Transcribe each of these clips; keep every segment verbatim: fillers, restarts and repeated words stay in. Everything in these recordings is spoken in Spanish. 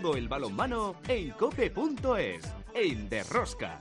Todo el balonmano en cope punto es. En Derrosca.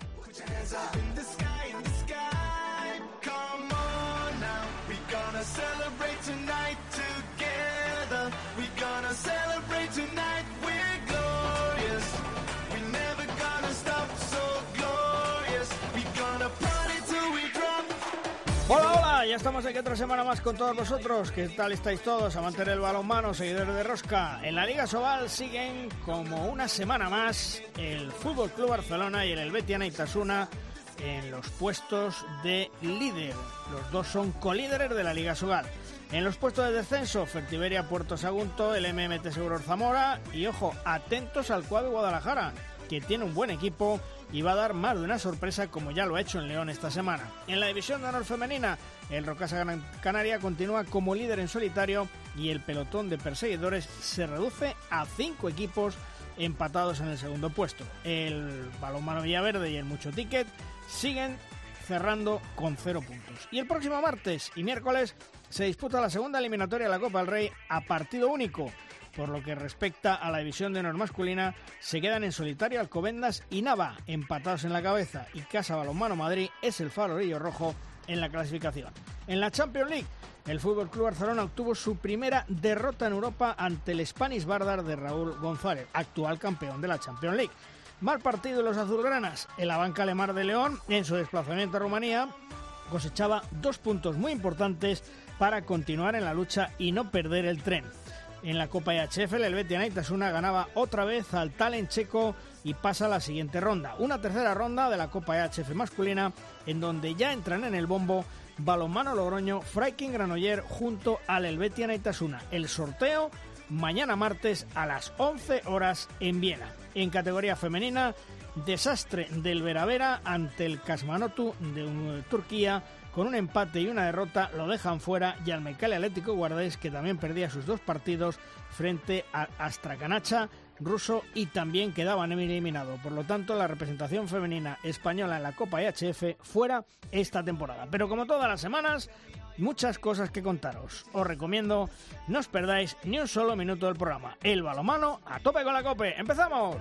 Hola, hola, ya estamos aquí otra semana más con todos vosotros. ¿Qué tal estáis todos? Amantes del balonmano, seguidores de Rosca. En la Liga Sobal siguen como una semana más el Fútbol Club Barcelona y el Helvetia Naitasuna en los puestos de líder. Los dos son colíderes de la Liga Sobal. En los puestos de descenso, Fertiberia, Puerto Sagunto, el M M T Seguros Zamora y, ojo, atentos al Cuadro Guadalajara, que tiene un buen equipo y va a dar más de una sorpresa como ya lo ha hecho en León esta semana. En la división de honor femenina, el Rocasa Gran Canaria continúa como líder en solitario y el pelotón de perseguidores se reduce a cinco equipos empatados en el segundo puesto. El Balonmano Villaverde y el Mucho Ticket siguen cerrando con cero puntos. Y el próximo martes y miércoles se disputa la segunda eliminatoria de la Copa del Rey a partido único. Por lo que respecta a la división de honor masculina, se quedan en solitario Alcobendas y Nava, empatados en la cabeza, y Casa Balonmano Madrid es el farolillo rojo en la clasificación. En la Champions League, el F C Barcelona obtuvo su primera derrota en Europa ante el Spanish Bardar de Raúl González, actual campeón de la Champions League. Mal partido de los azulgranas. En la banca Lemar de León, en su desplazamiento a Rumanía, cosechaba dos puntos muy importantes para continuar en la lucha y no perder el tren. En la Copa E H F, el Helvetia Naitasuna ganaba otra vez al Talent checo y pasa a la siguiente ronda. Una tercera ronda de la Copa E H F masculina, en donde ya entran en el bombo Balonmano Logroño, Freiking Granoller junto al Helvetia Naitasuna. El sorteo mañana martes a las once horas en Viena. En categoría femenina, desastre del Veravera ante el Kasmanotu de Turquía. Con un empate y una derrota lo dejan fuera, y al Mecale Atlético Guardés, que también perdía sus dos partidos frente a Astrakanacha ruso y también quedaban eliminados. Por lo tanto, la representación femenina española en la Copa E H F fuera esta temporada. Pero como todas las semanas, muchas cosas que contaros. Os recomiendo no os perdáis ni un solo minuto del programa. El balonmano a tope con la COPE. ¡Empezamos!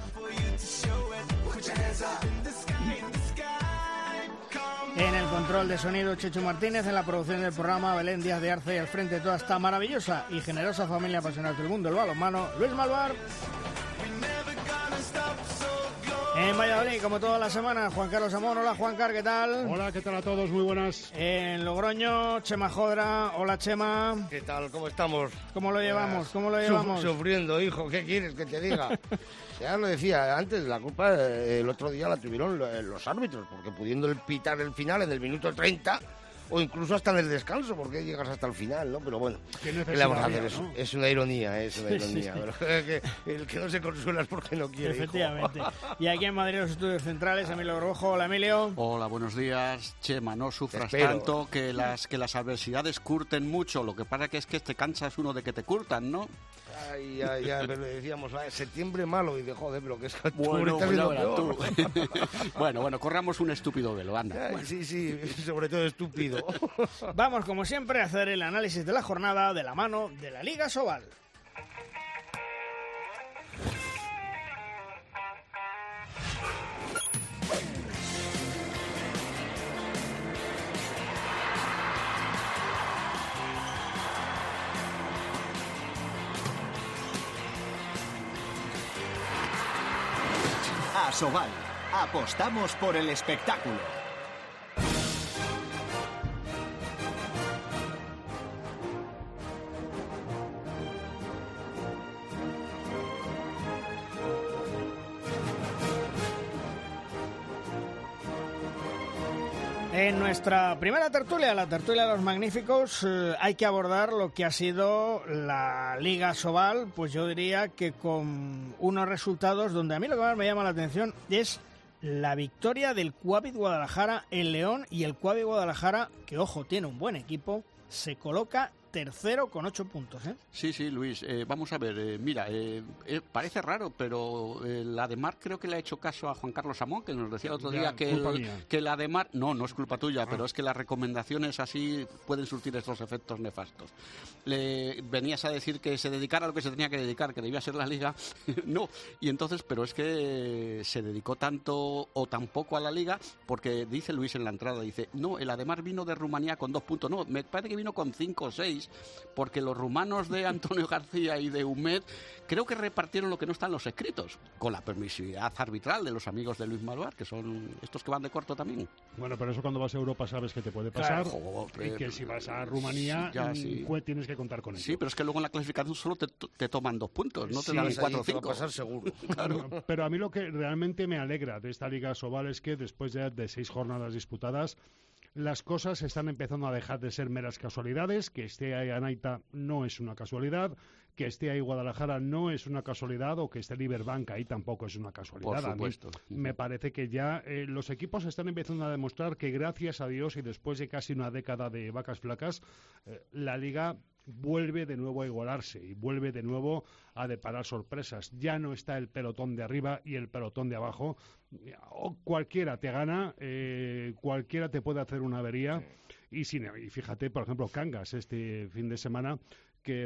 En el control de sonido, Chechu Martínez. En la producción del programa, Belén Díaz de Arce. Y al frente de toda esta maravillosa y generosa familia apasionada del mundo del balonmano, Luis Malvar. En Valladolid, como toda la semana, Juan Carlos Amón. Hola, Juan Car, ¿qué tal? Hola, ¿qué tal a todos? Muy buenas. En Logroño, Chema Jodra. Hola, Chema. ¿Qué tal? ¿Cómo estamos? ¿Cómo lo llevamos? ¿Cómo lo llevamos? Sufriendo, hijo. ¿Qué quieres que te diga? Ya lo decía antes, la Copa el otro día la tuvieron los árbitros, porque pudiendo pitar el final en el minuto treinta o incluso hasta en el descanso, porque llegas hasta el final, ¿no? Pero bueno, ¿qué le vamos a hacer? Es, ¿no? es una ironía, es una sí, ironía. Sí, sí. Pero que el que no se consuela es porque no quiere. Efectivamente. Hijo. Y aquí en Madrid, los estudios centrales, Emilio Rojo. Hola, Emilio. Hola, buenos días. Chema, no sufras tanto, que las, que las adversidades curten mucho. Lo que pasa que es que te cansas uno de que te curtan, ¿no? Ay, ay, ay, pero decíamos, ay, septiembre malo, y de joder, pero que es que bueno, bueno, bueno, tú. bueno, bueno, corramos un estúpido velo, anda. Ay, bueno. Sí, sí, sobre todo estúpido. Vamos, como siempre, a hacer el análisis de la jornada de la mano de la Liga Sobal. Asobal, apostamos por el espectáculo. En nuestra primera tertulia, la tertulia de los magníficos, eh, hay que abordar lo que ha sido la Liga Sobal, pues yo diría que con unos resultados donde a mí lo que más me llama la atención es la victoria del Cuavit Guadalajara en León, y el Cuavit Guadalajara, que ojo, tiene un buen equipo, se coloca tercero con ocho puntos, ¿eh? Sí, sí, Luis. Eh, vamos a ver, eh, mira, eh, eh, parece raro, pero eh, la de Mar creo que le ha hecho caso a Juan Carlos Amón, que nos decía el otro ya, día que, el, mía. que la de Mar... No, no es culpa tuya, ah. pero es que las recomendaciones así pueden surtir estos efectos nefastos. Le venías a decir que se dedicara a lo que se tenía que dedicar, que debía ser la Liga. No, y entonces, pero es que se dedicó tanto o tan poco a la Liga, porque dice Luis en la entrada, dice, no, el Ademar vino de Rumanía con dos puntos, no, me parece que vino con cinco o seis, porque los rumanos de Antonio García y de Humed creo que repartieron lo que no está en los escritos, con la permisividad arbitral de los amigos de Luis Malvar, que son estos que van de corto también. Bueno, pero eso cuando vas a Europa sabes que te puede pasar, claro, joder, y que si vas a Rumanía sí, ya, sí. tienes que contar con ello. Sí, pero es que luego en la clasificación solo te, te toman dos puntos, no te sí, dan cuatro o cinco. Va a pasar seguro. Claro. Pero a mí lo que realmente me alegra de esta Liga Sobal es que después ya de seis jornadas disputadas, las cosas están empezando a dejar de ser meras casualidades, que esté ahí Anaita no es una casualidad, que esté ahí Guadalajara no es una casualidad, o que esté Liberbank ahí tampoco es una casualidad. Por supuesto. A mí me parece que ya eh, los equipos están empezando a demostrar que gracias a Dios y después de casi una década de vacas flacas, eh, la Liga vuelve de nuevo a igualarse y vuelve de nuevo a deparar sorpresas. Ya no está el pelotón de arriba y el pelotón de abajo. O cualquiera te gana, eh, cualquiera te puede hacer una avería. Sí. Y, sin, y fíjate, por ejemplo, Cangas este fin de semana, que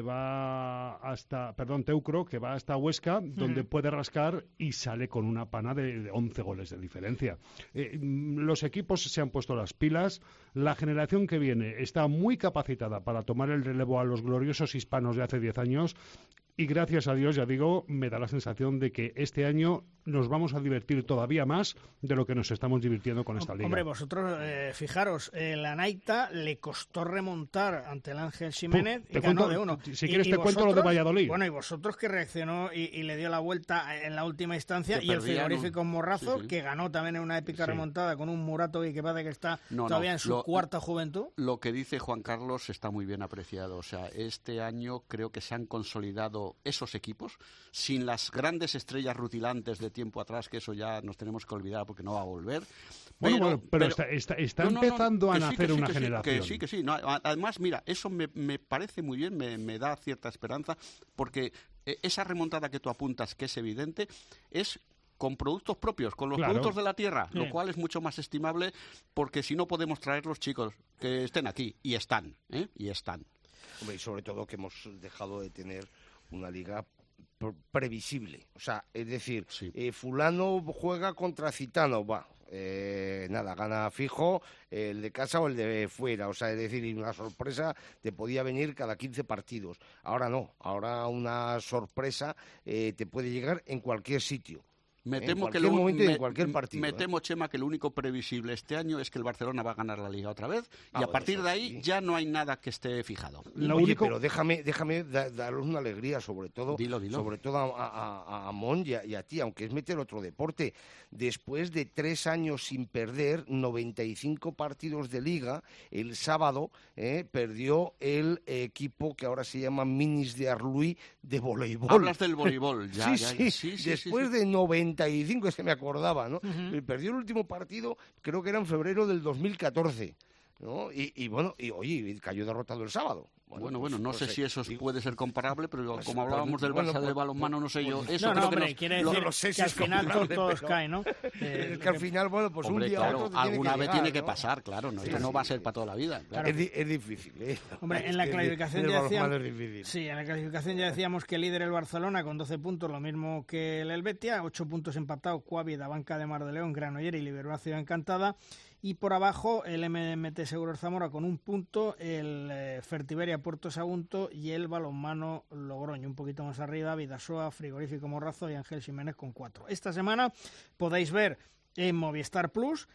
va hasta, perdón, Teucro, que va hasta Huesca, donde mm. puede rascar y sale con una pana de, de once goles de diferencia. Eh, los equipos se han puesto las pilas, la generación que viene está muy capacitada para tomar el relevo a los gloriosos hispanos de hace diez años, y gracias a Dios, ya digo, me da la sensación de que este año nos vamos a divertir todavía más de lo que nos estamos divirtiendo con esta liga. Hombre, vosotros, eh, fijaros, eh, la Naita le costó remontar ante el Ángel Jiménez y ganó cuento, de uno. Si quieres y, te y cuento lo de Valladolid. Bueno, y vosotros que reaccionó y, y le dio la vuelta en la última instancia, que y el frigorífico no. Morrazo, sí, sí. que ganó también en una épica sí. remontada con un Murato y que parece que está no, todavía no, en su lo, cuarta juventud. Lo que dice Juan Carlos está muy bien apreciado. O sea, este año creo que se han consolidado esos equipos sin las grandes estrellas rutilantes de tiempo atrás, que eso ya nos tenemos que olvidar porque no va a volver. Bueno, pero, bueno, pero, pero está, está, está no, no, empezando no, a sí, nacer sí, una que generación. Sí, que sí, que sí. No, además, mira, eso me, me parece muy bien, me, me da cierta esperanza, porque esa remontada que tú apuntas, que es evidente, es con productos propios, con los claro. productos de la tierra, sí. lo cual es mucho más estimable, porque si no podemos traer los chicos que estén aquí, y están, ¿eh? y están. Hombre, y sobre todo que hemos dejado de tener una liga previsible, o sea, es decir, sí. eh, fulano juega contra citano, va, eh, nada, gana fijo el de casa o el de fuera, o sea, es decir, una sorpresa te podía venir cada quince partidos, ahora no, ahora una sorpresa eh, te puede llegar en cualquier sitio. Me en temo cualquier que lo, momento y me, en cualquier partido. Me ¿eh? temo, Chema, que lo único previsible este año es que el Barcelona va a ganar la Liga otra vez ah, y a partir de ahí sí. ya no hay nada que esté fijado. Lo Oye, único... pero déjame, déjame da, daros una alegría, sobre todo, dilo, dilo. sobre todo a, a, a Amón y a, y a ti, aunque es meter otro deporte. Después de tres años sin perder, noventa y cinco partidos de Liga, el sábado eh, perdió el equipo que ahora se llama Minis de Arluí de voleibol. Hablas del voleibol, ya, sí, ya, sí, sí, sí, después sí, sí. de noventa y cinco, es que me acordaba, ¿no? Uh-huh. Perdió el último partido, creo que era en febrero del dos mil catorce, ¿no? Y, y bueno, y oye, cayó derrotado el sábado. Bueno, Bueno, bueno, pues, no pues, sé eh, si eso digo, puede ser comparable, pero pues, como hablábamos pues, del bueno, Barça pues, de balonmano, no sé pues, yo. pues, Eso no, creo no, que hombre, nos, quiere lo- decir lo sé si que al es final todos, comparable, todos pero- caen, ¿no? Es Eh, que al final, bueno, pues hombre, un día claro, a otro te tiene alguna que vez llegar, tiene que ¿no? pasar, claro, no, Sí, esto sí, no va a sí. ser para toda la vida. Claro. Es, di- es difícil, ¿eh? Hombre, Es en la que clasificación el ya balonmano decíamos, es difícil. sí, en la clasificación ya decíamos que el líder el Barcelona con doce puntos, lo mismo que el Helvetia, ocho puntos empatados, Cuavi, Banca de Mar de León, Granollers y Libertad Ciudad Encantada. Y por abajo el M M T Seguros Zamora con un punto, el eh, Fertiberia Puerto Sagunto y el Balonmano Logroño. Un poquito más arriba, Vidasoa, Frigorífico Morrazo y Ángel Jiménez con cuatro. Esta semana podéis ver en Movistar Plus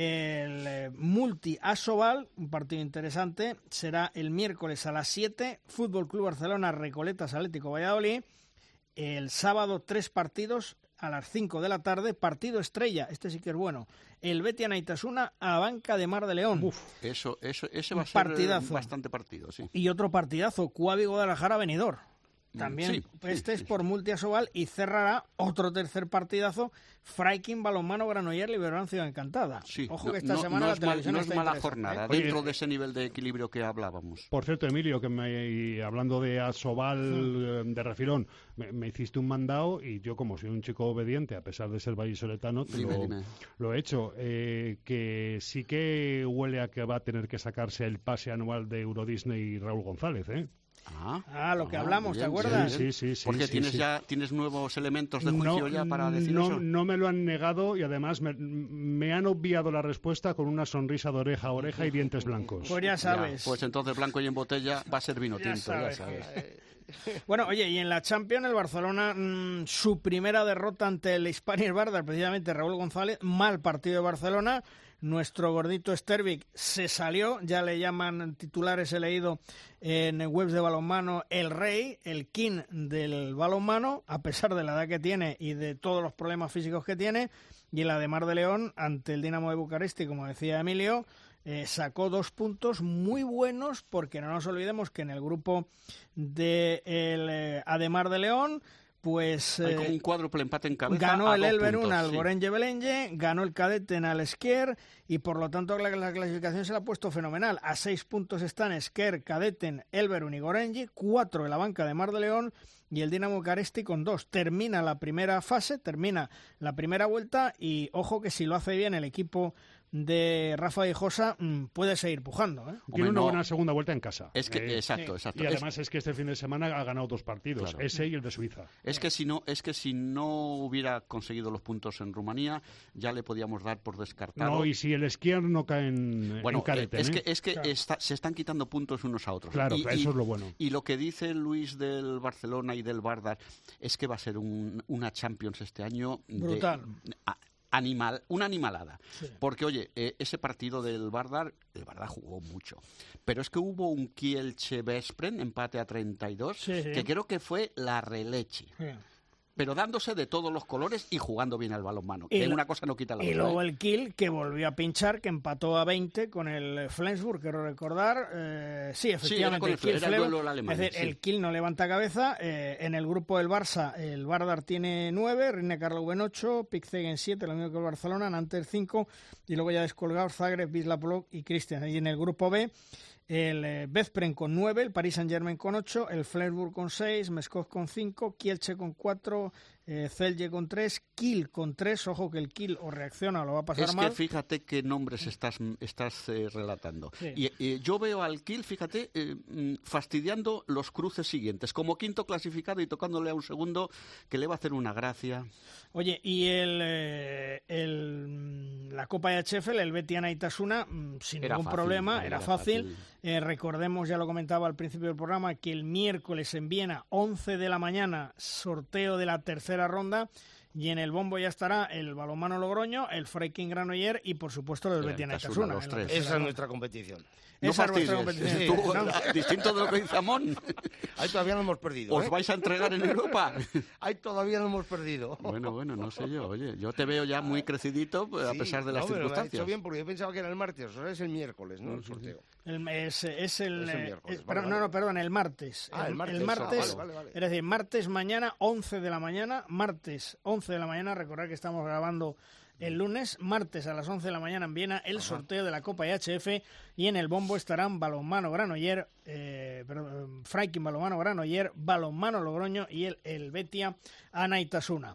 el eh, Multi Asobal, un partido interesante. Será el miércoles a las siete, Fútbol Club Barcelona, Recoletas Atlético Valladolid. El sábado tres partidos a las cinco de la tarde, partido estrella, este sí que es bueno, el Betis Anaitasuna a Banca de Mar de León. Uf, eso, eso, ese Un va a ser partidazo. bastante partido, sí. Y otro partidazo, Cuavi Guadalajara Benidorm. también. Sí, este sí, es sí, por sí. Multiasobal y cerrará otro tercer partidazo, Freiking, Balonmano Granollers, Liberón Ciudad Encantada. Sí, Ojo no, que esta no, semana no la es, mal- televisión no es está mala interesante, jornada, ¿eh? Oye, dentro de ese nivel de equilibrio que hablábamos. Por cierto, Emilio, que me, hablando de Asobal eh, de refilón, me, me hiciste un mandado y yo, como soy un chico obediente, a pesar de ser vallisoletano, te Dime, lo, dime. lo he hecho. Eh, que sí que huele a que va a tener que sacarse el pase anual de Euro Disney y Raúl González, ¿eh? Ah, Ah, lo que ah, hablamos, ¿te bien, acuerdas? bien, bien. Sí, sí, sí, Porque sí, tienes sí. ya tienes nuevos elementos de juicio ya para decir no, eso. no me lo han negado y además me, me han obviado la respuesta con una sonrisa de oreja a oreja y dientes blancos. Pues ya Ya, sabes. pues entonces blanco y en botella va a ser vino Ya tinto, ya sabes sabes. Bueno, oye, y en la Champions el Barcelona, mmm, su primera derrota ante el Hispanic Bardar, precisamente Raúl González, mal partido de Barcelona. Nuestro gordito Stervik se salió, ya le llaman titulares, he leído en webs de balonmano, el rey, el king del balonmano, a pesar de la edad que tiene y de todos los problemas físicos que tiene. Y en la de Mar de León, ante el Dinamo de Bucarest, como decía Emilio, eh, sacó dos puntos muy buenos, porque no nos olvidemos que en el grupo de el eh, Ademar de León, pues Hay eh, como un cuádruple empate en cabeza. ganó a el dos Elverun puntos, al sí. Gorenje Belenje, ganó el Cadete al Esker y por lo tanto la, la clasificación se la ha puesto fenomenal. A seis puntos están Esker, Cadeten, Elverun y Gorenje, cuatro en la banca de Mar de León y el Dinamo Bucaresti con dos. Termina la primera fase, termina la primera vuelta y ojo que si lo hace bien el equipo de Rafa Hijosa mmm, puede seguir pujando, ¿eh? Tiene Hombre, una no. buena segunda vuelta en casa. Es que, Eh, exacto, sí. exacto. Y Es- además es que este fin de semana ha ganado dos partidos, Claro. ese y el de Suiza. Es que si no, es que si no hubiera conseguido los puntos en Rumanía, ya le podíamos dar por descartado. No, y si el Esquier no cae en, bueno, en Cadete, eh, es ¿eh? que es que Claro. está- se están quitando puntos unos a otros. Claro, Y- eso y- es lo bueno. Y lo que dice Luis del Barcelona y del Bardar es que va a ser un- una Champions este año de- Brutal. a- animal, una animalada. Sí. Porque, oye, eh, ese partido del Bardar, el Bardar jugó mucho. Pero es que hubo un Kielce-Veszprem, empate a treinta y dos, Sí, sí. que creo que fue la releche. Sí. Pero dándose de todos los colores y jugando bien al balonmano. Y Que lo- una cosa no quita la Y otra. luego ¿eh? el Kiel, que volvió a pinchar, que empató a veinte con el Flensburg, quiero recordar. Eh, sí, efectivamente, con el Kiel Fle- era el Flensburg. duelo alemán, Es decir, sí. el Kiel no levanta cabeza. Eh, en el grupo del Barça, el Bardar tiene nueve, Rine Karlsruhe ocho, Pickzegen siete, lo mismo que el Barcelona, Nantes cinco, y luego ya descolgados Zagreb, Wisla Plock y Christian. Y en el grupo B, el eh, Veszprem con nueve, el Paris Saint-Germain con ocho, el Flensburg con seis, Meskov con cinco, Kielce con cuatro, eh, Celje con tres, Kiel con tres. Ojo que el Kiel o reacciona o lo va a pasar Es mal. que fíjate qué nombres estás, estás eh, relatando. Sí. Y eh, yo veo al Kiel, fíjate, eh, mm, fastidiando los cruces siguientes. Como quinto clasificado y tocándole a un segundo que le va a hacer una gracia. Oye, y el, eh, el la Copa de H F L, el Betia Naitasuna, mm, sin Era ningún fácil, problema, era era fácil. fácil. Eh, recordemos, ya lo comentaba al principio del programa, que el miércoles en Viena, once de la mañana, sorteo de la tercera ronda. Y en el bombo ya estará el balonmano Logroño, el Freiking Granollers y, por supuesto, el El Betia Naitasuna, Naitasuna. los en la tres. tercera Esa es ronda. nuestra competición. No Esa es vuestra fastidies. competición. Tú, No. distinto de lo que dice Amón. Ahí todavía no hemos perdido. ¿Os ¿eh? vais a entregar en Europa? Ahí todavía no hemos perdido. Bueno, bueno, no sé yo. Oye, yo te veo ya muy crecidito pues, a Sí, pesar de las no, pero me ha circunstancias. hecho bien porque yo pensaba que era el martes, ahora es el miércoles, ¿no? El sorteo. El- es, es el, Es el eh, miércoles, es- vale, perdón, vale. no, no, perdón, el martes. Ah, el martes, martes, ah, vale, vale, vale. Es decir, martes mañana, once de la mañana, martes, once de la mañana, recordad que estamos grabando el lunes, martes a las once de la mañana en Viena, el sorteo de la Copa I H F y en el bombo estarán Balonmano Granollers, eh, perdón, Freiking Balonmano Granollers, Balonmano Logroño y el, el Betia Naitasuna.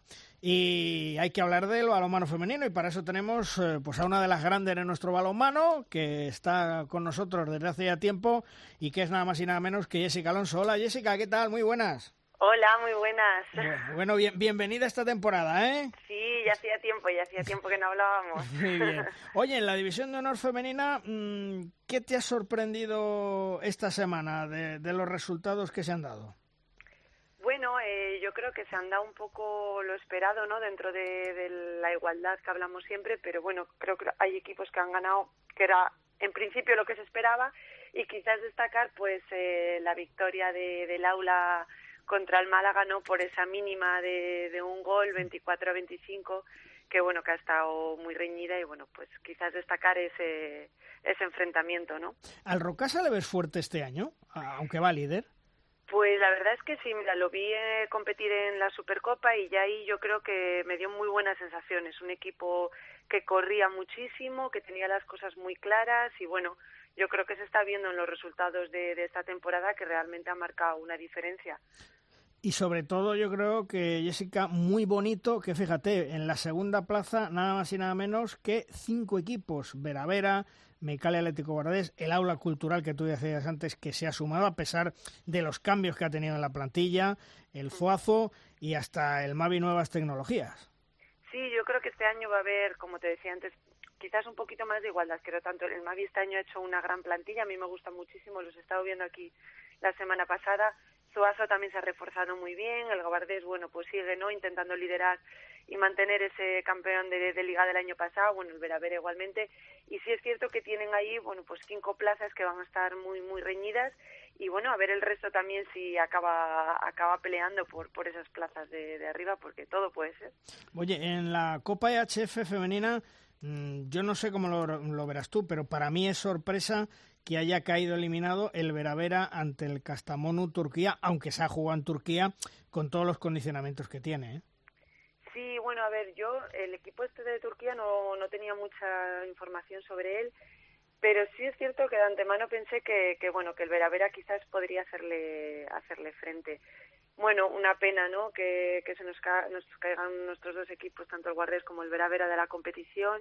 Y hay que hablar del balonmano femenino y para eso tenemos eh, pues a una de las grandes de nuestro balonmano que está con nosotros desde hace ya tiempo y que es nada más y nada menos que Jessica Alonso. Hola Jessica, ¿qué tal? Muy buenas. Hola, muy buenas. Bueno, bueno, bien, bienvenida a esta temporada, ¿eh? Sí, ya hacía tiempo, ya hacía tiempo que no hablábamos. Muy bien. Oye, en la división de honor femenina, mmm, ¿qué te ha sorprendido esta semana de, de los resultados que se han dado? Bueno, eh, yo creo que se han dado un poco lo esperado, ¿no? Dentro de, de la igualdad que hablamos siempre, pero bueno, creo que hay equipos que han ganado, que era en principio lo que se esperaba, y quizás destacar pues eh, la victoria de, del Aula contra el Málaga, ¿no? Por esa mínima de, de un gol, veinticuatro a veinticinco, que bueno, que ha estado muy reñida y bueno, pues quizás destacar ese, ese enfrentamiento, ¿no? ¿Al Rocasa le ves fuerte este año, aunque va líder? Pues la verdad es que sí, mira, lo vi eh, competir en la Supercopa y ya ahí yo creo que me dio muy buenas sensaciones. Un equipo que corría muchísimo, que tenía las cosas muy claras y bueno, yo creo que se está viendo en los resultados de, de esta temporada que realmente ha marcado una diferencia. Y sobre todo yo creo que, Jessica, muy bonito que fíjate, en la segunda plaza nada más y nada menos que cinco equipos, Vera Vera, Mecalia Atlético Guardés, el aula cultural que tú decías antes que se ha sumado a pesar de los cambios que ha tenido en la plantilla, el Foazo y hasta el Mavi Nuevas Tecnologías. Sí, yo creo que este año va a haber, como te decía antes, quizás un poquito más de igualdad, creo tanto. El Mavi este año ha hecho una gran plantilla, a mí me gusta muchísimo, los he estado viendo aquí la semana pasada. Zuazo también se ha reforzado muy bien, el Guardés, bueno, pues sigue, ¿no?, intentando liderar y mantener ese campeón de, de Liga del año pasado, bueno, el Vera Vera igualmente, y sí es cierto que tienen ahí, bueno, pues cinco plazas que van a estar muy, muy reñidas, y bueno, a ver el resto también si acaba acaba peleando por, por esas plazas de, de arriba, porque todo puede ser. Oye, en la Copa E H F femenina, mmm, yo no sé cómo lo, lo verás tú, pero para mí es sorpresa que haya caído eliminado el Vera Vera ante el Kastamonu Turquía, aunque se ha jugado en Turquía con todos los condicionamientos que tiene, ¿eh? Sí, bueno, a ver, yo, el equipo este de Turquía no, no tenía mucha información sobre él, pero sí es cierto que de antemano pensé que, que bueno, que el Vera Vera quizás podría hacerle hacerle frente. Bueno, una pena, ¿no?, que, que se nos, ca nos caigan nuestros dos equipos, tanto el Guardés como el Vera Vera de la competición.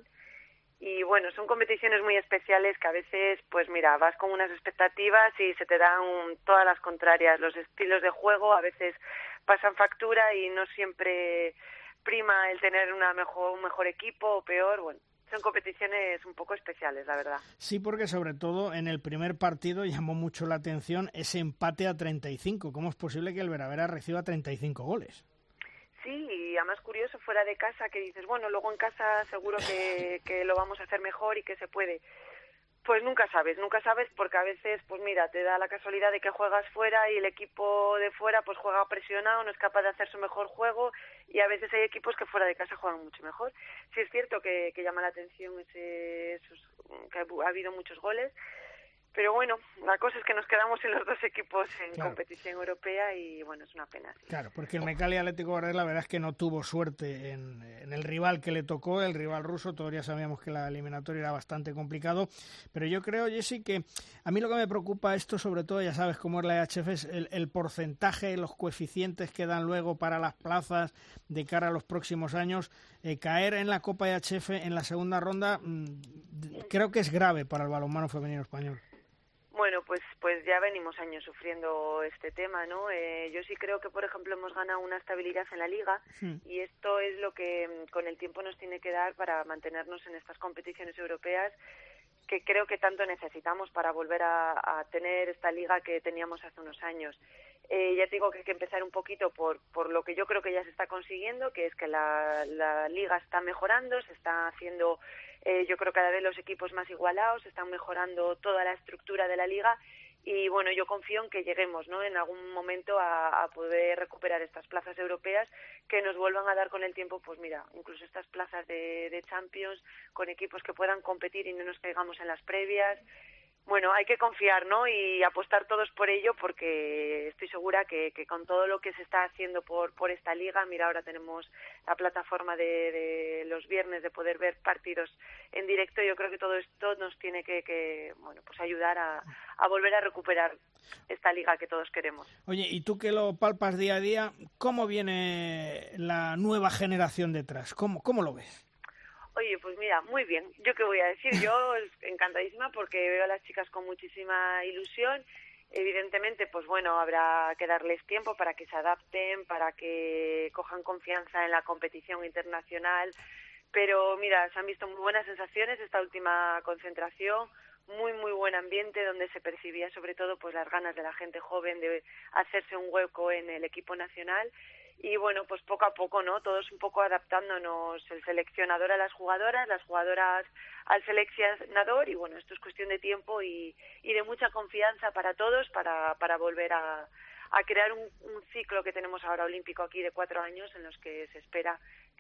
Y bueno, son competiciones muy especiales que a veces, pues mira, vas con unas expectativas y se te dan un, todas las contrarias. Los estilos de juego a veces pasan factura y no siempre prima el tener una mejor, un mejor equipo o peor. Bueno, son competiciones un poco especiales, la verdad. Sí, porque sobre todo en el primer partido llamó mucho la atención ese empate a treinta y cinco. ¿Cómo es posible que el Vera Vera reciba treinta y cinco goles? Sí, y además curioso fuera de casa que dices, bueno, luego en casa seguro que, que lo vamos a hacer mejor y que se puede. Pues nunca sabes, nunca sabes porque a veces, pues mira, te da la casualidad de que juegas fuera y el equipo de fuera pues juega presionado, no es capaz de hacer su mejor juego y a veces hay equipos que fuera de casa juegan mucho mejor. Sí es cierto que, que llama la atención ese, esos, que ha habido muchos goles. Pero bueno, la cosa es que nos quedamos en los dos equipos en claro. competición europea y bueno, es una pena. Sí. Claro, porque el Mecalia Atlético Guardés la verdad es que no tuvo suerte en, en el rival que le tocó, el rival ruso. Todos ya sabíamos que la eliminatoria era bastante complicado, pero yo creo, Jessy, que a mí lo que me preocupa esto, sobre todo, ya sabes cómo es la E H F, es el, el porcentaje, los coeficientes que dan luego para las plazas de cara a los próximos años. Eh, caer en la Copa E H F en la segunda ronda mmm, creo que es grave para el balonmano femenino español. Bueno, pues pues ya venimos años sufriendo este tema, ¿no? Eh, yo sí creo que, por ejemplo, hemos ganado una estabilidad en la Liga sí. y esto es lo que con el tiempo nos tiene que dar para mantenernos en estas competiciones europeas que creo que tanto necesitamos para volver a, a tener esta Liga que teníamos hace unos años. Eh, ya te digo que hay que empezar un poquito por, por lo que yo creo que ya se está consiguiendo, que es que la, la Liga está mejorando, se está haciendo... Eh, yo creo que cada vez los equipos más igualados, están mejorando toda la estructura de la liga y bueno, yo confío en que lleguemos, ¿no?, en algún momento a, a poder recuperar estas plazas europeas que nos vuelvan a dar con el tiempo, pues mira, incluso estas plazas de, de Champions con equipos que puedan competir y no nos caigamos en las previas. Bueno, hay que confiar, ¿no?, y apostar todos por ello porque estoy segura que, que con todo lo que se está haciendo por por esta liga, mira, ahora tenemos la plataforma de, de los viernes de poder ver partidos en directo, yo creo que todo esto nos tiene que, que bueno, pues ayudar a, a volver a recuperar esta liga que todos queremos. Oye, y tú que lo palpas día a día, ¿cómo viene la nueva generación detrás? ¿Cómo, cómo lo ves? Oye, pues mira, muy bien. ¿Yo qué voy a decir? Yo encantadísima porque veo a las chicas con muchísima ilusión. Evidentemente, pues bueno, habrá que darles tiempo para que se adapten, para que cojan confianza en la competición internacional. Pero mira, se han visto muy buenas sensaciones esta última concentración, muy, muy buen ambiente donde se percibía sobre todo pues las ganas de la gente joven de hacerse un hueco en el equipo nacional. Y bueno, pues poco a poco, ¿no?, todos un poco adaptándonos, el seleccionador a las jugadoras, las jugadoras al seleccionador y bueno, esto es cuestión de tiempo y, y de mucha confianza para todos para, para volver a, a crear un, un ciclo que tenemos ahora olímpico aquí de cuatro años en los que se espera que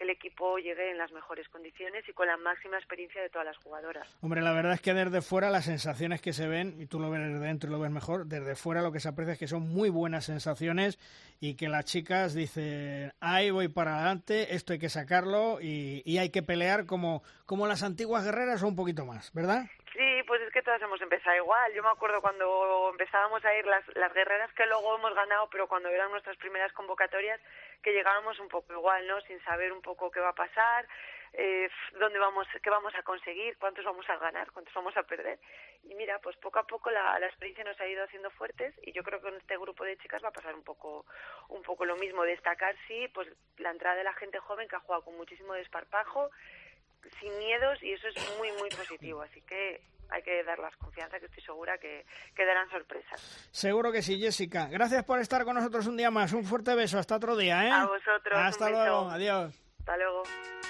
que el equipo llegue en las mejores condiciones y con la máxima experiencia de todas las jugadoras. Hombre, la verdad es que desde fuera las sensaciones que se ven, y tú lo ves desde dentro y lo ves mejor, desde fuera lo que se aprecia es que son muy buenas sensaciones y que las chicas dicen, ahí voy para adelante, esto hay que sacarlo y, y hay que pelear como, como las antiguas guerreras o un poquito más, ¿verdad? Sí, pues es que todas hemos empezado igual. Yo me acuerdo cuando empezábamos a ir las, las guerreras que luego hemos ganado, pero cuando eran nuestras primeras convocatorias, que llegábamos un poco igual, ¿no? Sin saber un poco qué va a pasar, eh, dónde vamos, qué vamos a conseguir, cuántos vamos a ganar, cuántos vamos a perder. Y mira, pues poco a poco la, la experiencia nos ha ido haciendo fuertes y yo creo que con este grupo de chicas va a pasar un poco, un poco lo mismo. Destacar, sí, pues la entrada de la gente joven que ha jugado con muchísimo desparpajo, sin miedos, y eso es muy, muy positivo. Así que hay que darles confianza, que estoy segura que, que darán sorpresas. Seguro que sí, Jessica. Gracias por estar con nosotros un día más. Un fuerte beso. Hasta otro día, ¿eh? A vosotros. Hasta luego. Adiós. Hasta luego.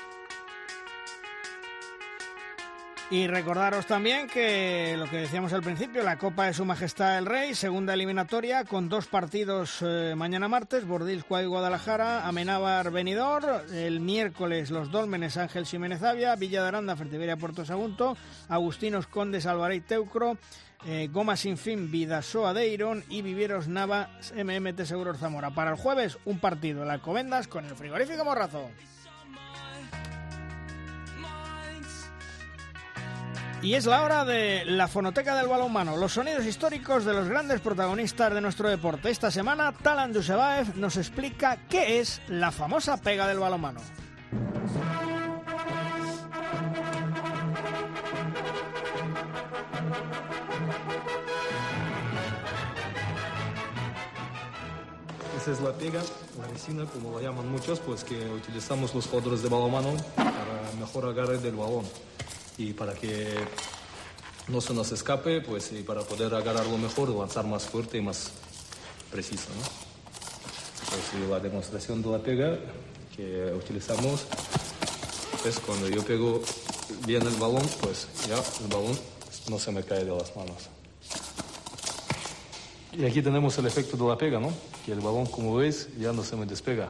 Y recordaros también que lo que decíamos al principio, la Copa de Su Majestad el Rey, segunda eliminatoria con dos partidos eh, mañana martes, Bordils Cuay Guadalajara, Amenábar Benidorm, el miércoles los Dólmenes Ángel Ximénez Avia, Villa de Aranda Fertiberia Puerto Sagunto, Agustinos Condes Alvarey Teucro, eh, Goma Sin Fin Vidasoa de Irón y Vivieros Nava M M T Seguros Zamora. Para el jueves un partido en la Alcobendas con el Frigorífico Morrazo. Y es la hora de la fonoteca del balonmano, los sonidos históricos de los grandes protagonistas de nuestro deporte. Esta semana, Talan Dusebaev nos explica qué es la famosa pega del balonmano. Esa es la pega, la resina, como lo llaman muchos, pues que utilizamos los jugadores de balonmano para mejor agarre del balón. Y para que no se nos escape, pues y para poder agarrarlo mejor, lanzar más fuerte y más preciso, ¿no? Pues y la demostración de la pega que utilizamos es cuando yo pego bien el balón, pues ya el balón no se me cae de las manos. Y aquí tenemos el efecto de la pega, ¿no? Que el balón, como veis, ya no se me despega.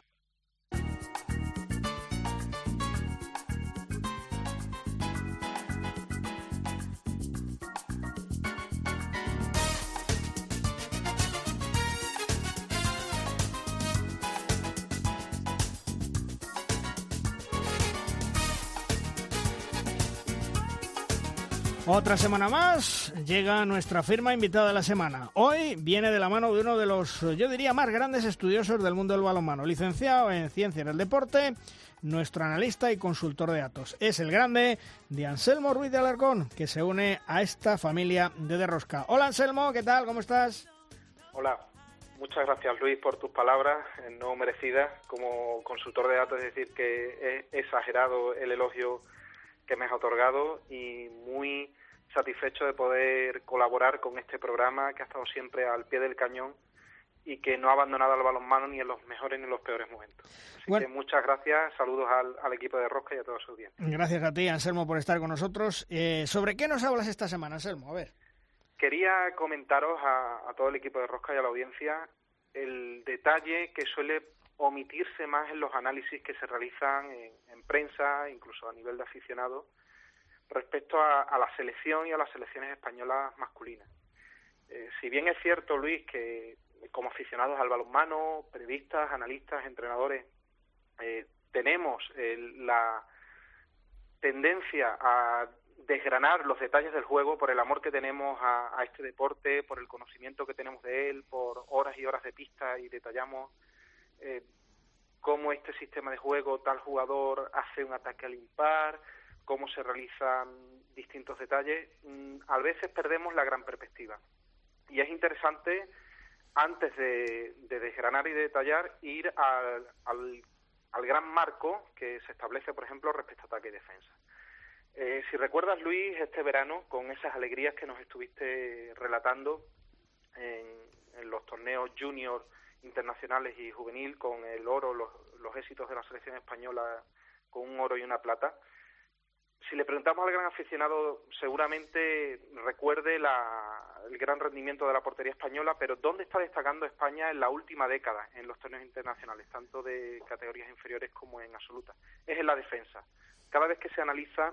Otra semana más llega nuestra firma invitada de la semana. Hoy viene de la mano de uno de los, yo diría, más grandes estudiosos del mundo del balonmano. Licenciado en Ciencias del Deporte, nuestro analista y consultor de datos. Es el grande de Anselmo Ruiz de Alarcón, que se une a esta familia de De Rosca. Hola Anselmo, ¿qué tal? ¿Cómo estás? Hola, muchas gracias Luis por tus palabras no merecidas como consultor de datos. Es decir, que es exagerado el elogio que me has otorgado y muy satisfecho de poder colaborar con este programa que ha estado siempre al pie del cañón y que no ha abandonado al balonmano ni en los mejores ni en los peores momentos. Así bueno, que muchas gracias, saludos al, al equipo de Rosca y a toda su audiencia. Gracias a ti, Anselmo, por estar con nosotros. Eh, ¿Sobre qué nos hablas esta semana, Anselmo? A ver. Quería comentaros a, a todo el equipo de Rosca y a la audiencia el detalle que suele omitirse más en los análisis que se realizan en, en prensa, incluso a nivel de aficionados, respecto a, a la selección y a las selecciones españolas masculinas. Eh, si bien es cierto, Luis, que como aficionados al balonmano, periodistas, analistas, entrenadores, eh, tenemos eh, la tendencia a desgranar los detalles del juego por el amor que tenemos a, a este deporte, por el conocimiento que tenemos de él, por horas y horas de pista y detallamos Eh, cómo este sistema de juego, tal jugador hace un ataque al impar, cómo se realizan distintos detalles, mm, a veces perdemos la gran perspectiva. Y es interesante, antes de, de desgranar y de detallar, ir al, al, al gran marco que se establece, por ejemplo, respecto a ataque y defensa. Eh, si recuerdas, Luis, este verano, con esas alegrías que nos estuviste relatando en, en los torneos junior, internacionales y juvenil, con el oro, los, los éxitos de la selección española con un oro y una plata. Si le preguntamos al gran aficionado, seguramente recuerde la, el gran rendimiento de la portería española, pero ¿dónde está destacando España en la última década en los torneos internacionales, tanto de categorías inferiores como en absoluta? Es en la defensa. Cada vez que se analiza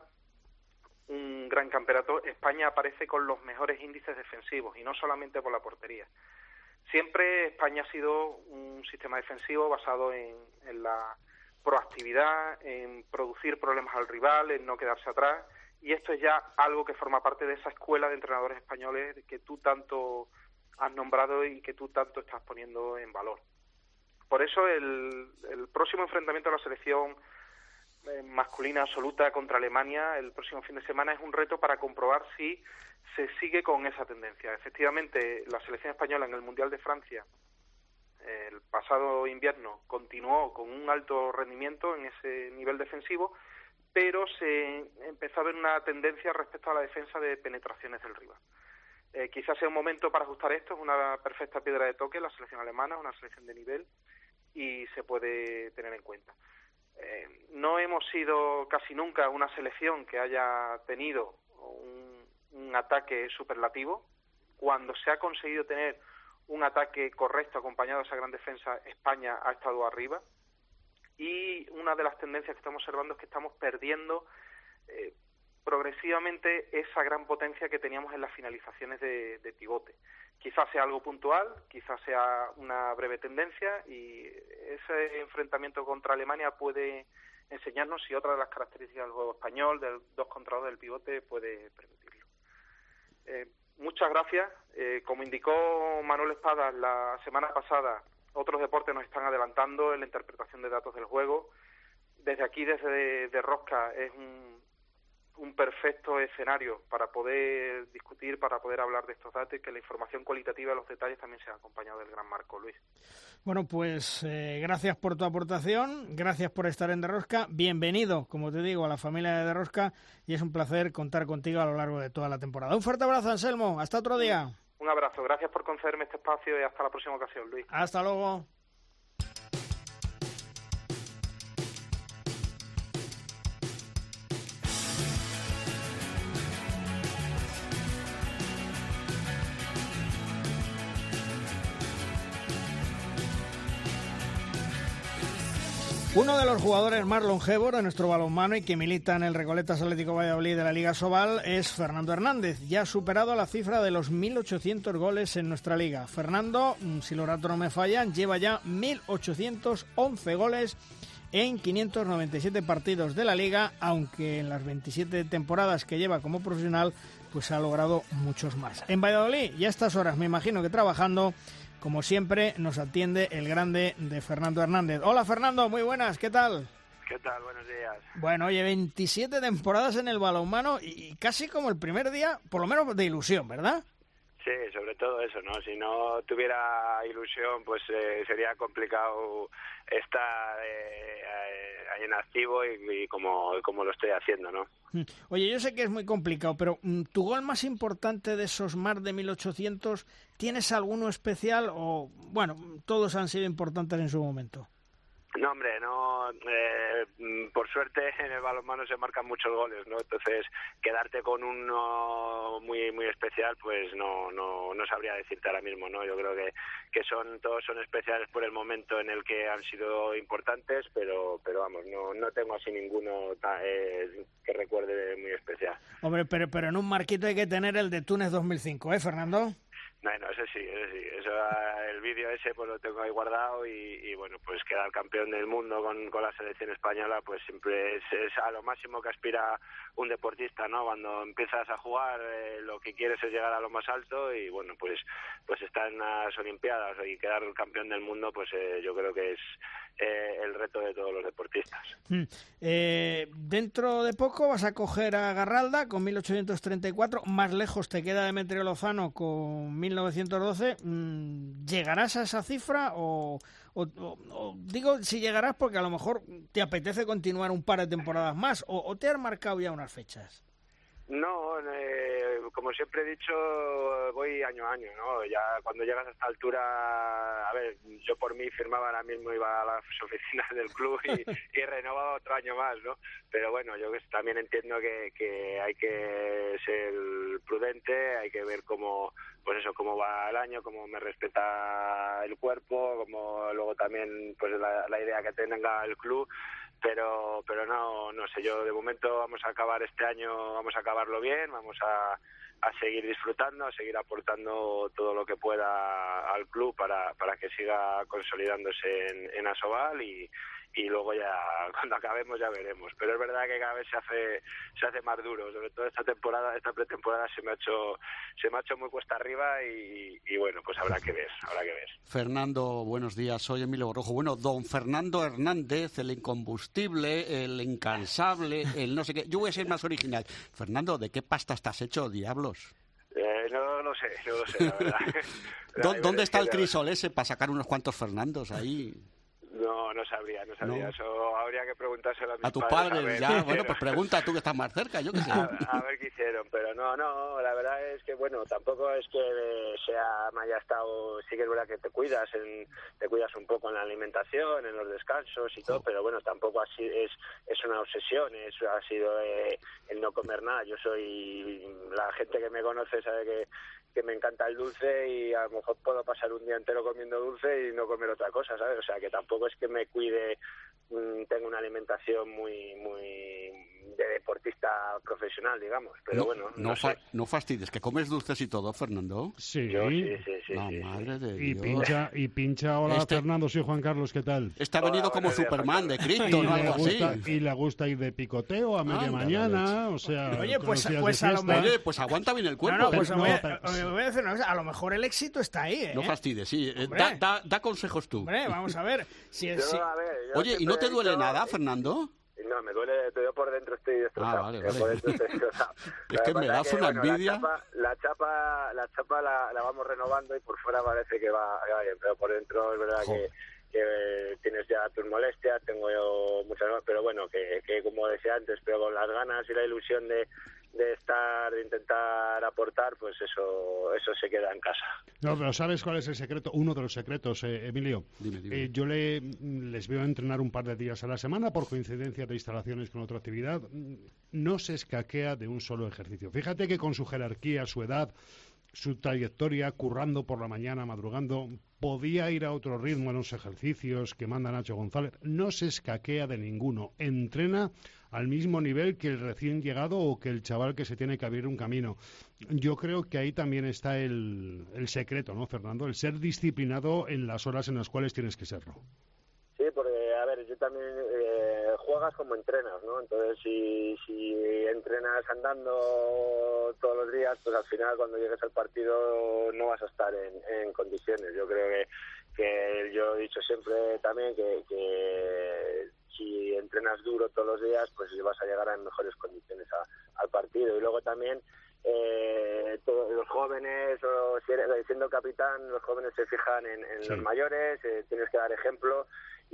un gran campeonato, España aparece con los mejores índices defensivos, y no solamente por la portería. Siempre España ha sido un sistema defensivo basado en, en la proactividad, en producir problemas al rival, en no quedarse atrás, y esto es ya algo que forma parte de esa escuela de entrenadores españoles que tú tanto has nombrado y que tú tanto estás poniendo en valor. Por eso el, el próximo enfrentamiento de la selección eh, masculina absoluta contra Alemania el próximo fin de semana es un reto para comprobar si se sigue con esa tendencia. Efectivamente, la selección española en el Mundial de Francia el pasado invierno continuó con un alto rendimiento en ese nivel defensivo, pero se empezó a ver una tendencia respecto a la defensa de penetraciones del rival. Eh, quizás sea un momento para ajustar esto, es una perfecta piedra de toque la selección alemana, una selección de nivel, y se puede tener en cuenta. Eh, no hemos sido casi nunca una selección que haya tenido un, un ataque superlativo. Cuando se ha conseguido tener un ataque correcto acompañado de esa gran defensa, España ha estado arriba, y una de las tendencias que estamos observando es que estamos perdiendo eh, progresivamente esa gran potencia que teníamos en las finalizaciones de, de pivote. Quizás sea algo puntual, quizás sea una breve tendencia, y ese enfrentamiento contra Alemania puede enseñarnos si otra de las características del juego español, del dos contra dos del pivote, puede permitirlo. Eh, Muchas gracias. Eh, como indicó Manuel Espadas la semana pasada, otros deportes nos están adelantando en la interpretación de datos del juego. Desde aquí, desde de, de Rosca, es un, un perfecto escenario para poder discutir, para poder hablar de estos datos, y que la información cualitativa de los detalles también sea acompañado del gran marco, Luis. Bueno, pues eh, gracias por tu aportación, gracias por estar en De Rosca, bienvenido, como te digo, a la familia de De Rosca, y es un placer contar contigo a lo largo de toda la temporada. Un fuerte abrazo, Anselmo, hasta otro día. Un abrazo, gracias por concederme este espacio y hasta la próxima ocasión, Luis. Hasta luego. Uno de los jugadores más longevos de nuestro balonmano y que milita en el Recoletas Atlético Valladolid de la Liga Sobal es Fernando Hernández. Ya ha superado la cifra de los mil ochocientos goles en nuestra liga. Fernando, si los datos no me fallan, lleva ya mil ochocientos once goles en quinientos noventa y siete partidos de la liga, aunque en las veintisiete temporadas que lleva como profesional, pues ha logrado muchos más. En Valladolid, y a estas horas me imagino que trabajando, como siempre, nos atiende el grande de Fernando Hernández. Hola, Fernando, muy buenas, ¿qué tal? ¿Qué tal? Buenos días. Bueno, oye, veintisiete temporadas en el balonmano y casi como el primer día, por lo menos de ilusión, ¿verdad? Sí, sobre todo eso, ¿no? Si no tuviera ilusión, pues eh, sería complicado estar eh, ahí en activo y, y como, como lo estoy haciendo, ¿no? Oye, yo sé que es muy complicado, pero ¿tu gol más importante de esos más de mil ochocientos, tienes alguno especial o, bueno, todos han sido importantes en su momento? No, hombre, no. Eh, por suerte en el balonmano se marcan muchos goles, ¿no? Entonces quedarte con uno muy muy especial, pues no no no sabría decirte ahora mismo, ¿no? Yo creo que que son todos son especiales por el momento en el que han sido importantes, pero pero vamos, no no tengo así ninguno eh, que recuerde muy especial. Hombre, pero pero en un marquito hay que tener el de Túnez dos mil cinco, ¿eh, Fernando? Bueno, eso sí, eso sí, eso, el vídeo ese pues lo tengo ahí guardado y, y bueno, pues quedar campeón del mundo con, con la selección española pues siempre es, es a lo máximo que aspira un deportista, ¿no? Cuando empiezas a jugar eh, lo que quieres es llegar a lo más alto y bueno, pues pues estar en las Olimpiadas y quedar campeón del mundo pues eh, yo creo que es eh, el reto de todos los deportistas. Mm. Eh, dentro de poco vas a coger a Garralda con mil ochocientos treinta y cuatro, más lejos te queda Demetrio Lozano con mil novecientos doce. ¿Llegarás a esa cifra o, o, o, o digo si llegarás porque a lo mejor te apetece continuar un par de temporadas más o, o te has marcado ya unas fechas? No, eh, como siempre he dicho, voy año a año, ¿no? Ya cuando llegas a esta altura, a ver, yo por mí firmaba ahora mismo, iba a las oficinas del club y, y renovaba otro año más, ¿no? Pero bueno, yo también entiendo que, que hay que ser prudente, hay que ver cómo, pues eso, cómo va el año, cómo me respeta el cuerpo, como luego también pues la, la idea que tenga el club. Pero pero no no sé, yo de momento vamos a acabar este año, vamos a acabarlo bien, vamos a, a seguir disfrutando, a seguir aportando todo lo que pueda al club para, para que siga consolidándose en, en Asobal y, y luego ya cuando acabemos ya veremos. Pero es verdad que cada vez se hace se hace más duro, sobre todo esta temporada, esta pretemporada se me ha hecho se me ha hecho muy cuesta arriba y, y bueno, pues habrá que ver, habrá que ver. Fernando, buenos días, soy Emilio Borrojo. Bueno, don Fernando Hernández, el incombustible, el incansable, el no sé qué. Yo voy a ser más original. Fernando, ¿de qué pasta estás hecho, diablos? Eh, no lo sé, no lo sé, la verdad. ¿Dó, ¿Dónde está el crisol ese para sacar unos cuantos Fernandos ahí? No, no sabría, no sabría. No. Eso habría que preguntárselo a mis a tus padres. padres, ya, bueno, pues pregunta tú que estás más cerca, yo qué sé. A, a ver qué hicieron, pero no, no, la verdad es que, bueno, tampoco es que sea, me haya estado, sí que es verdad que te cuidas, en, te cuidas un poco en la alimentación, en los descansos y todo, oh. pero bueno, tampoco así es, es una obsesión, eso ha sido eh, el no comer nada. Yo soy, la gente que me conoce sabe que que me encanta el dulce y a lo mejor puedo pasar un día entero comiendo dulce y no comer otra cosa, ¿sabes? O sea, que tampoco es que me cuide, mmm, tengo una alimentación muy muy de deportista profesional, digamos, pero no, bueno, no, no, sé. fa no fastidies, que comes dulces y todo, Fernando. Sí. Yo, sí, sí, sí. No, sí, madre sí. de y Dios. pincha, y pincha, hola este... Fernando, soy Juan Carlos, ¿qué tal? Está venido hola, como bueno, Superman de Cristo, y, ¿no? le Algo gusta, así. y le gusta ir de picoteo a media Anda, mañana, o sea... Oye, pues, con los pues días de a lo fiesta. Oye, pues aguanta bien el cuerpo. No, no, pues Pero, voy, a, no, pero- voy a decir una cosa, a lo mejor el éxito está ahí, ¿eh? No fastidies, sí. Eh, Hombre. Da, da, da consejos tú. Hombre, vamos a ver. Si es, Yo, si- a ver, yo Oye, ¿y siempre no te he duele dicho- nada, Fernando? No, me duele, yo por dentro estoy destrozado. Ah, vale, Yo vale. por dentro estoy destrozado. Es Lo que me pasa das es una bueno, envidia. La chapa, la chapa, la, chapa la, la vamos renovando y por fuera parece que va, que va bien, pero por dentro es verdad que, que tienes ya tus molestias, tengo yo muchas más, pero bueno, que, que como decía antes, pero con las ganas y la ilusión de, de estar, de intentar aportar, pues eso eso se queda en casa. No, pero ¿sabes cuál es el secreto? Uno de los secretos, eh, Emilio. Dime, dime. Eh, yo le, les veo entrenar un par de días a la semana por coincidencia de instalaciones con otra actividad. No se escaquea de un solo ejercicio. Fíjate que con su jerarquía, su edad, su trayectoria, currando por la mañana, madrugando, podía ir a otro ritmo en los ejercicios que manda Nacho González. No se escaquea de ninguno. Entrena al mismo nivel que el recién llegado o que el chaval que se tiene que abrir un camino. Yo creo que ahí también está el, el secreto, ¿no, Fernando? El ser disciplinado en las horas en las cuales tienes que serlo. Sí, porque, a ver, yo también eh, juegas como entrenas, ¿no? Entonces, si, si entrenas andando todos los días, pues al final cuando llegues al partido no vas a estar en, en condiciones. Yo creo que, que yo he dicho siempre también que, que si entrenas duro todos los días, pues vas a llegar en mejores condiciones a, al partido. Y luego también eh, todos los jóvenes, o si eres, siendo capitán, los jóvenes se fijan en, en sí. los mayores, eh, tienes que dar ejemplo.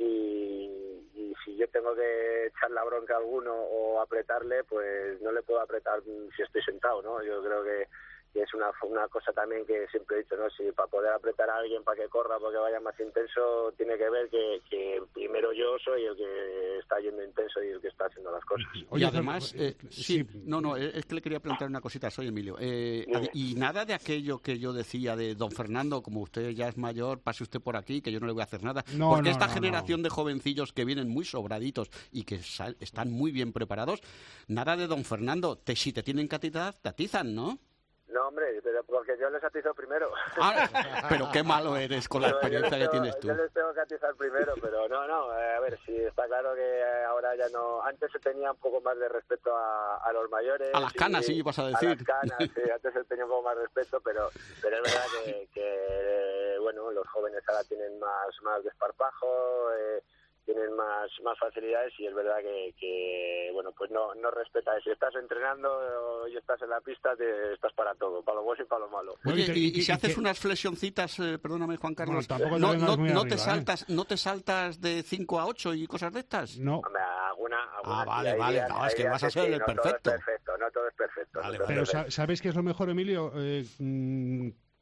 Y, y si yo tengo que echar la bronca a alguno o apretarle, pues no le puedo apretar si estoy sentado, ¿no? Yo creo que, que es una, una cosa también que siempre he dicho, ¿no? Si para poder apretar a alguien para que corra, porque vaya más intenso, tiene que ver que, que primero yo soy el que está yendo intenso y el que está haciendo las cosas. Oye, y además, eh, sí, sí, no, no, es que le quería preguntar una cosita, soy Emilio. Eh, y nada de aquello que yo decía de don Fernando, como usted ya es mayor, pase usted por aquí, que yo no le voy a hacer nada. No, porque no, esta no, generación no. de jovencillos que vienen muy sobraditos y que están muy bien preparados, nada de don Fernando. Te, si te tienen que atizar, te atizan, ¿no? No, hombre, pero porque yo les atizo primero. Ah, pero qué malo eres con la experiencia que tienes tú. Yo les tengo que atizar primero, pero no, no, eh, a ver, sí, está claro que ahora ya no... Antes se tenía un poco más de respeto a, a los mayores. A las canas, y, sí, vas a decir. A las canas, sí, antes se tenía un poco más de respeto, pero, pero es verdad que, que, bueno, los jóvenes ahora tienen más, más desparpajo, eh, tienen más más facilidades y es verdad que, que bueno, pues no no respeta. Si estás entrenando y estás en la pista, te, estás para todo, para lo bueno y para lo malo. Oye, Oye, y, y- y si y- haces que- unas flexioncitas, eh, perdóname Juan Carlos, Bueno, tampoco te no, vengas no, muy no arriba, te ¿eh? saltas, no te saltas de cinco a ocho y cosas de estas. No, Hombre, alguna, alguna Ah, vale, hay vale, días- no, es hay que días vas a que ser sí, el no perfecto. Todo es perfecto, no todo es perfecto. Vale, no todo es pero perfecto. sa- ¿sabes qué es lo mejor, Emilio? Eh, mm,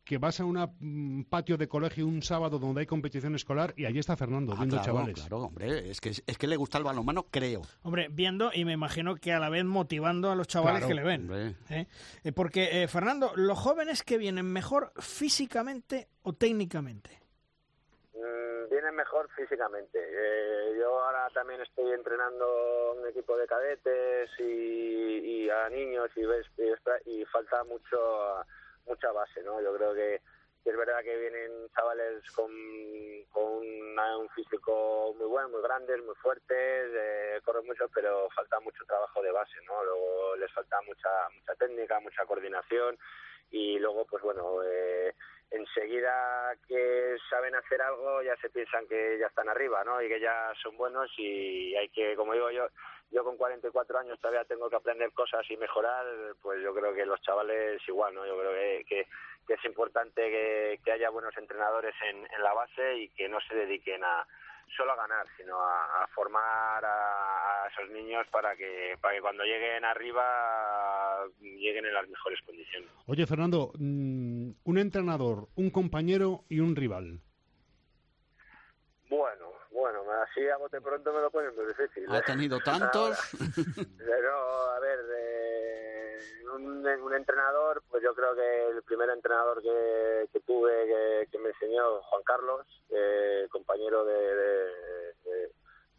que vas a un patio de colegio un sábado donde hay competición escolar y allí está Fernando, ah, viendo claro, chavales. Claro, hombre, es que, es que le gusta el balonmano, creo. Hombre, viendo y me imagino que a la vez motivando a los chavales claro, que le ven. ¿eh? Porque, eh, Fernando, ¿los jóvenes que vienen mejor físicamente o técnicamente? Vienen mejor físicamente. Eh, yo ahora también estoy entrenando un equipo de cadetes y, y a niños y, ves, y, y falta mucho mucha base, ¿no? Yo creo que, que es verdad que vienen chavales con, con una, un físico muy bueno, muy grandes, muy fuertes, eh, corren mucho, pero falta mucho trabajo de base, ¿no? Luego les falta mucha mucha técnica, mucha coordinación y luego, pues bueno, eh, enseguida que saben hacer algo ya se piensan que ya están arriba, ¿no? Y que ya son buenos y hay que, como digo yo, yo con cuarenta y cuatro años todavía tengo que aprender cosas y mejorar, pues yo creo que los chavales igual, ¿no? Yo creo que, que, que es importante que, que haya buenos entrenadores en, en la base y que no se dediquen a solo a ganar, sino a, a formar a, a esos niños para que para que cuando lleguen arriba lleguen en las mejores condiciones. Oye, Fernando, un entrenador, un compañero y un rival. Bueno, bueno, así a bote pronto me lo ponen muy difícil. ¿Ha tenido tantos? Pero, a ver, eh, un, un entrenador, pues yo creo que el primer entrenador que, que tuve, que, que me enseñó, Juan Carlos, eh, compañero de, de, de,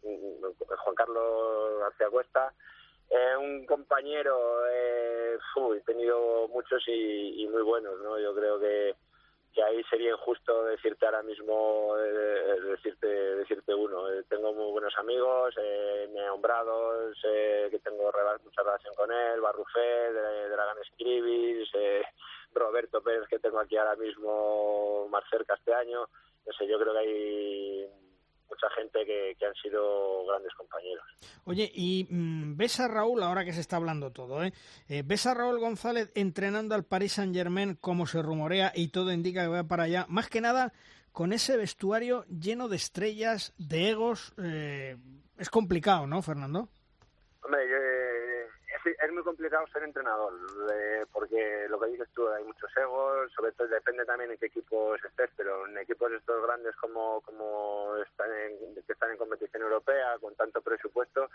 de Juan Carlos García Cuesta. Eh, un compañero, eh, uy, he tenido muchos y, y muy buenos, ¿no? Yo creo que que ahí sería injusto decirte ahora mismo, eh, decirte decirte uno. Eh, tengo muy buenos amigos, eh, nombrados, eh, que tengo mucha relación con él, Barrufé, de, Dragan Escribis, eh, Roberto Pérez, que tengo aquí ahora mismo más cerca este año. No sé, yo creo que hay mucha gente que, que han sido grandes compañeros. Oye, y mmm, ves a Raúl, ahora que se está hablando todo, ¿eh? eh ¿ves a Raúl González entrenando al Paris Saint-Germain como se rumorea y todo indica que va para allá? Más que nada, con ese vestuario lleno de estrellas, de egos, eh, es complicado, ¿no, Fernando? Hombre, yo, eh, es, es muy complicado ser entrenador, eh, porque lo que dices tú, hay muchos egos, sobre todo depende también en qué equipos estés, pero en equipos estos grandes como como están en, que están en competición europea, con tanto presupuesto,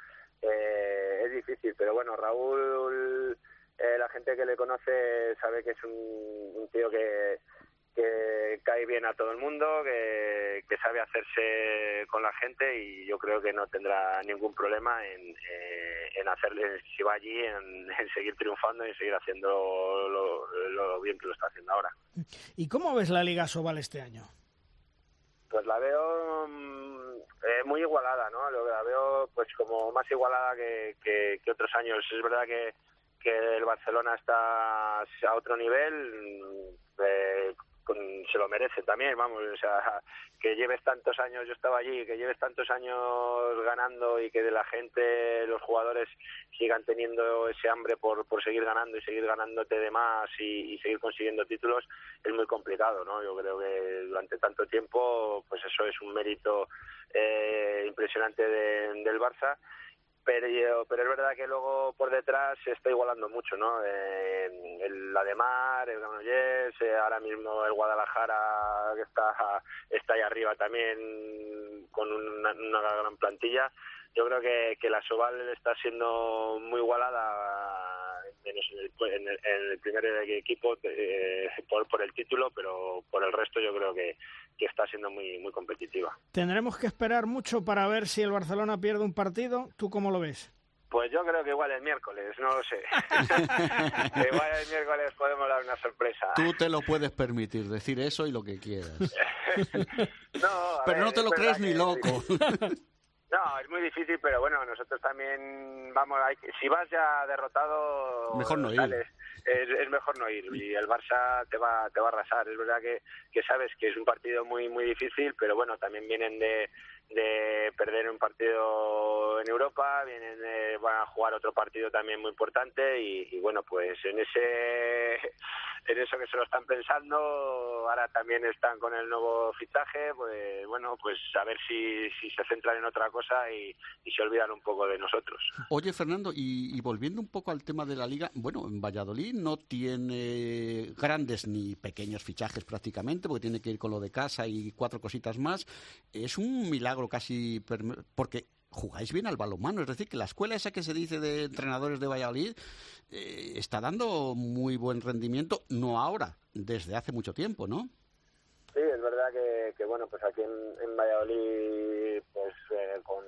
eh, es difícil, pero bueno, Raúl, eh, la gente que le conoce sabe que es un, un tío que que cae bien a todo el mundo, que, que sabe hacerse con la gente y yo creo que no tendrá ningún problema en, eh, en hacerle, si va allí, en, en seguir triunfando y en seguir haciendo lo, lo bien que lo está haciendo ahora. ¿Y cómo ves la Liga Sobal este año? Pues la veo eh, muy igualada, ¿no? La veo pues como más igualada que, que, que otros años. Es verdad que, que el Barcelona está a otro nivel, eh, con, se lo merece también, vamos, o sea, que lleves tantos años, yo estaba allí, que lleves tantos años ganando y que de la gente, los jugadores sigan teniendo ese hambre por, por seguir ganando y seguir ganándote de más y, y seguir consiguiendo títulos, es muy complicado, ¿no? Yo creo que durante tanto tiempo, pues eso es un mérito eh, impresionante de, del Barça. Pero, pero es verdad que luego por detrás se está igualando mucho, ¿no? Eh, el Ademar, el Granollers, eh, ahora mismo el Guadalajara, que está, está ahí arriba también con una, una gran plantilla. Yo creo que, que la Sobal está siendo muy igualada en el, en el, en el primer equipo eh, por, por el título, pero por el resto yo creo que, que está siendo muy muy competitiva. ¿Tendremos que esperar mucho para ver si el Barcelona pierde un partido? ¿Tú cómo lo ves? Pues yo creo que igual el miércoles, no lo sé. Igual el miércoles podemos dar una sorpresa. Tú te lo puedes permitir, decir eso y lo que quieras. no, pero ver, no te lo crees ni loco. No, es muy difícil, pero bueno, nosotros también vamos, hay, si vas ya derrotado, mejor no ir. Dale, es, es mejor no ir y el Barça te va te va a arrasar. Es verdad que, que sabes que es un partido muy muy difícil, pero bueno, también vienen de, de perder un partido en Europa, vienen de, van a jugar otro partido también muy importante y, y bueno, pues en ese en eso que se lo están pensando, ahora también están con el nuevo fichaje, pues bueno, pues a ver si, si se centran en otra cosa y, y se olvidan un poco de nosotros. Oye, Fernando, y, y volviendo un poco al tema de la Liga, bueno, en Valladolid no tiene grandes ni pequeños fichajes prácticamente, porque tiene que ir con lo de casa y cuatro cositas más. Es un milagro casi, porque jugáis bien al balonmano, es decir, que la escuela esa que se dice de entrenadores de Valladolid eh, está dando muy buen rendimiento, no ahora, desde hace mucho tiempo, ¿no? Sí, es verdad que, que bueno, pues aquí en, en Valladolid, pues eh, con,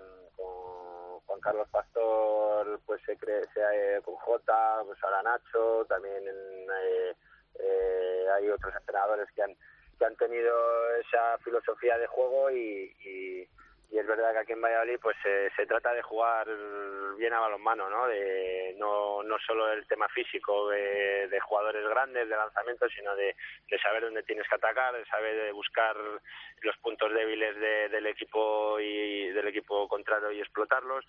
con Juan Carlos Pastor, pues se cree, se, eh, con Jota, pues ahora Nacho, también en, eh, eh, hay otros entrenadores que han que han tenido esa filosofía de juego y, y y es verdad que aquí en Valladolid pues eh, se trata de jugar bien a balonmano, ¿no? De, no no solo el tema físico de, de jugadores grandes, de lanzamiento, sino de, de saber dónde tienes que atacar, de saber de buscar los puntos débiles de, del equipo y del equipo contrario y explotarlos.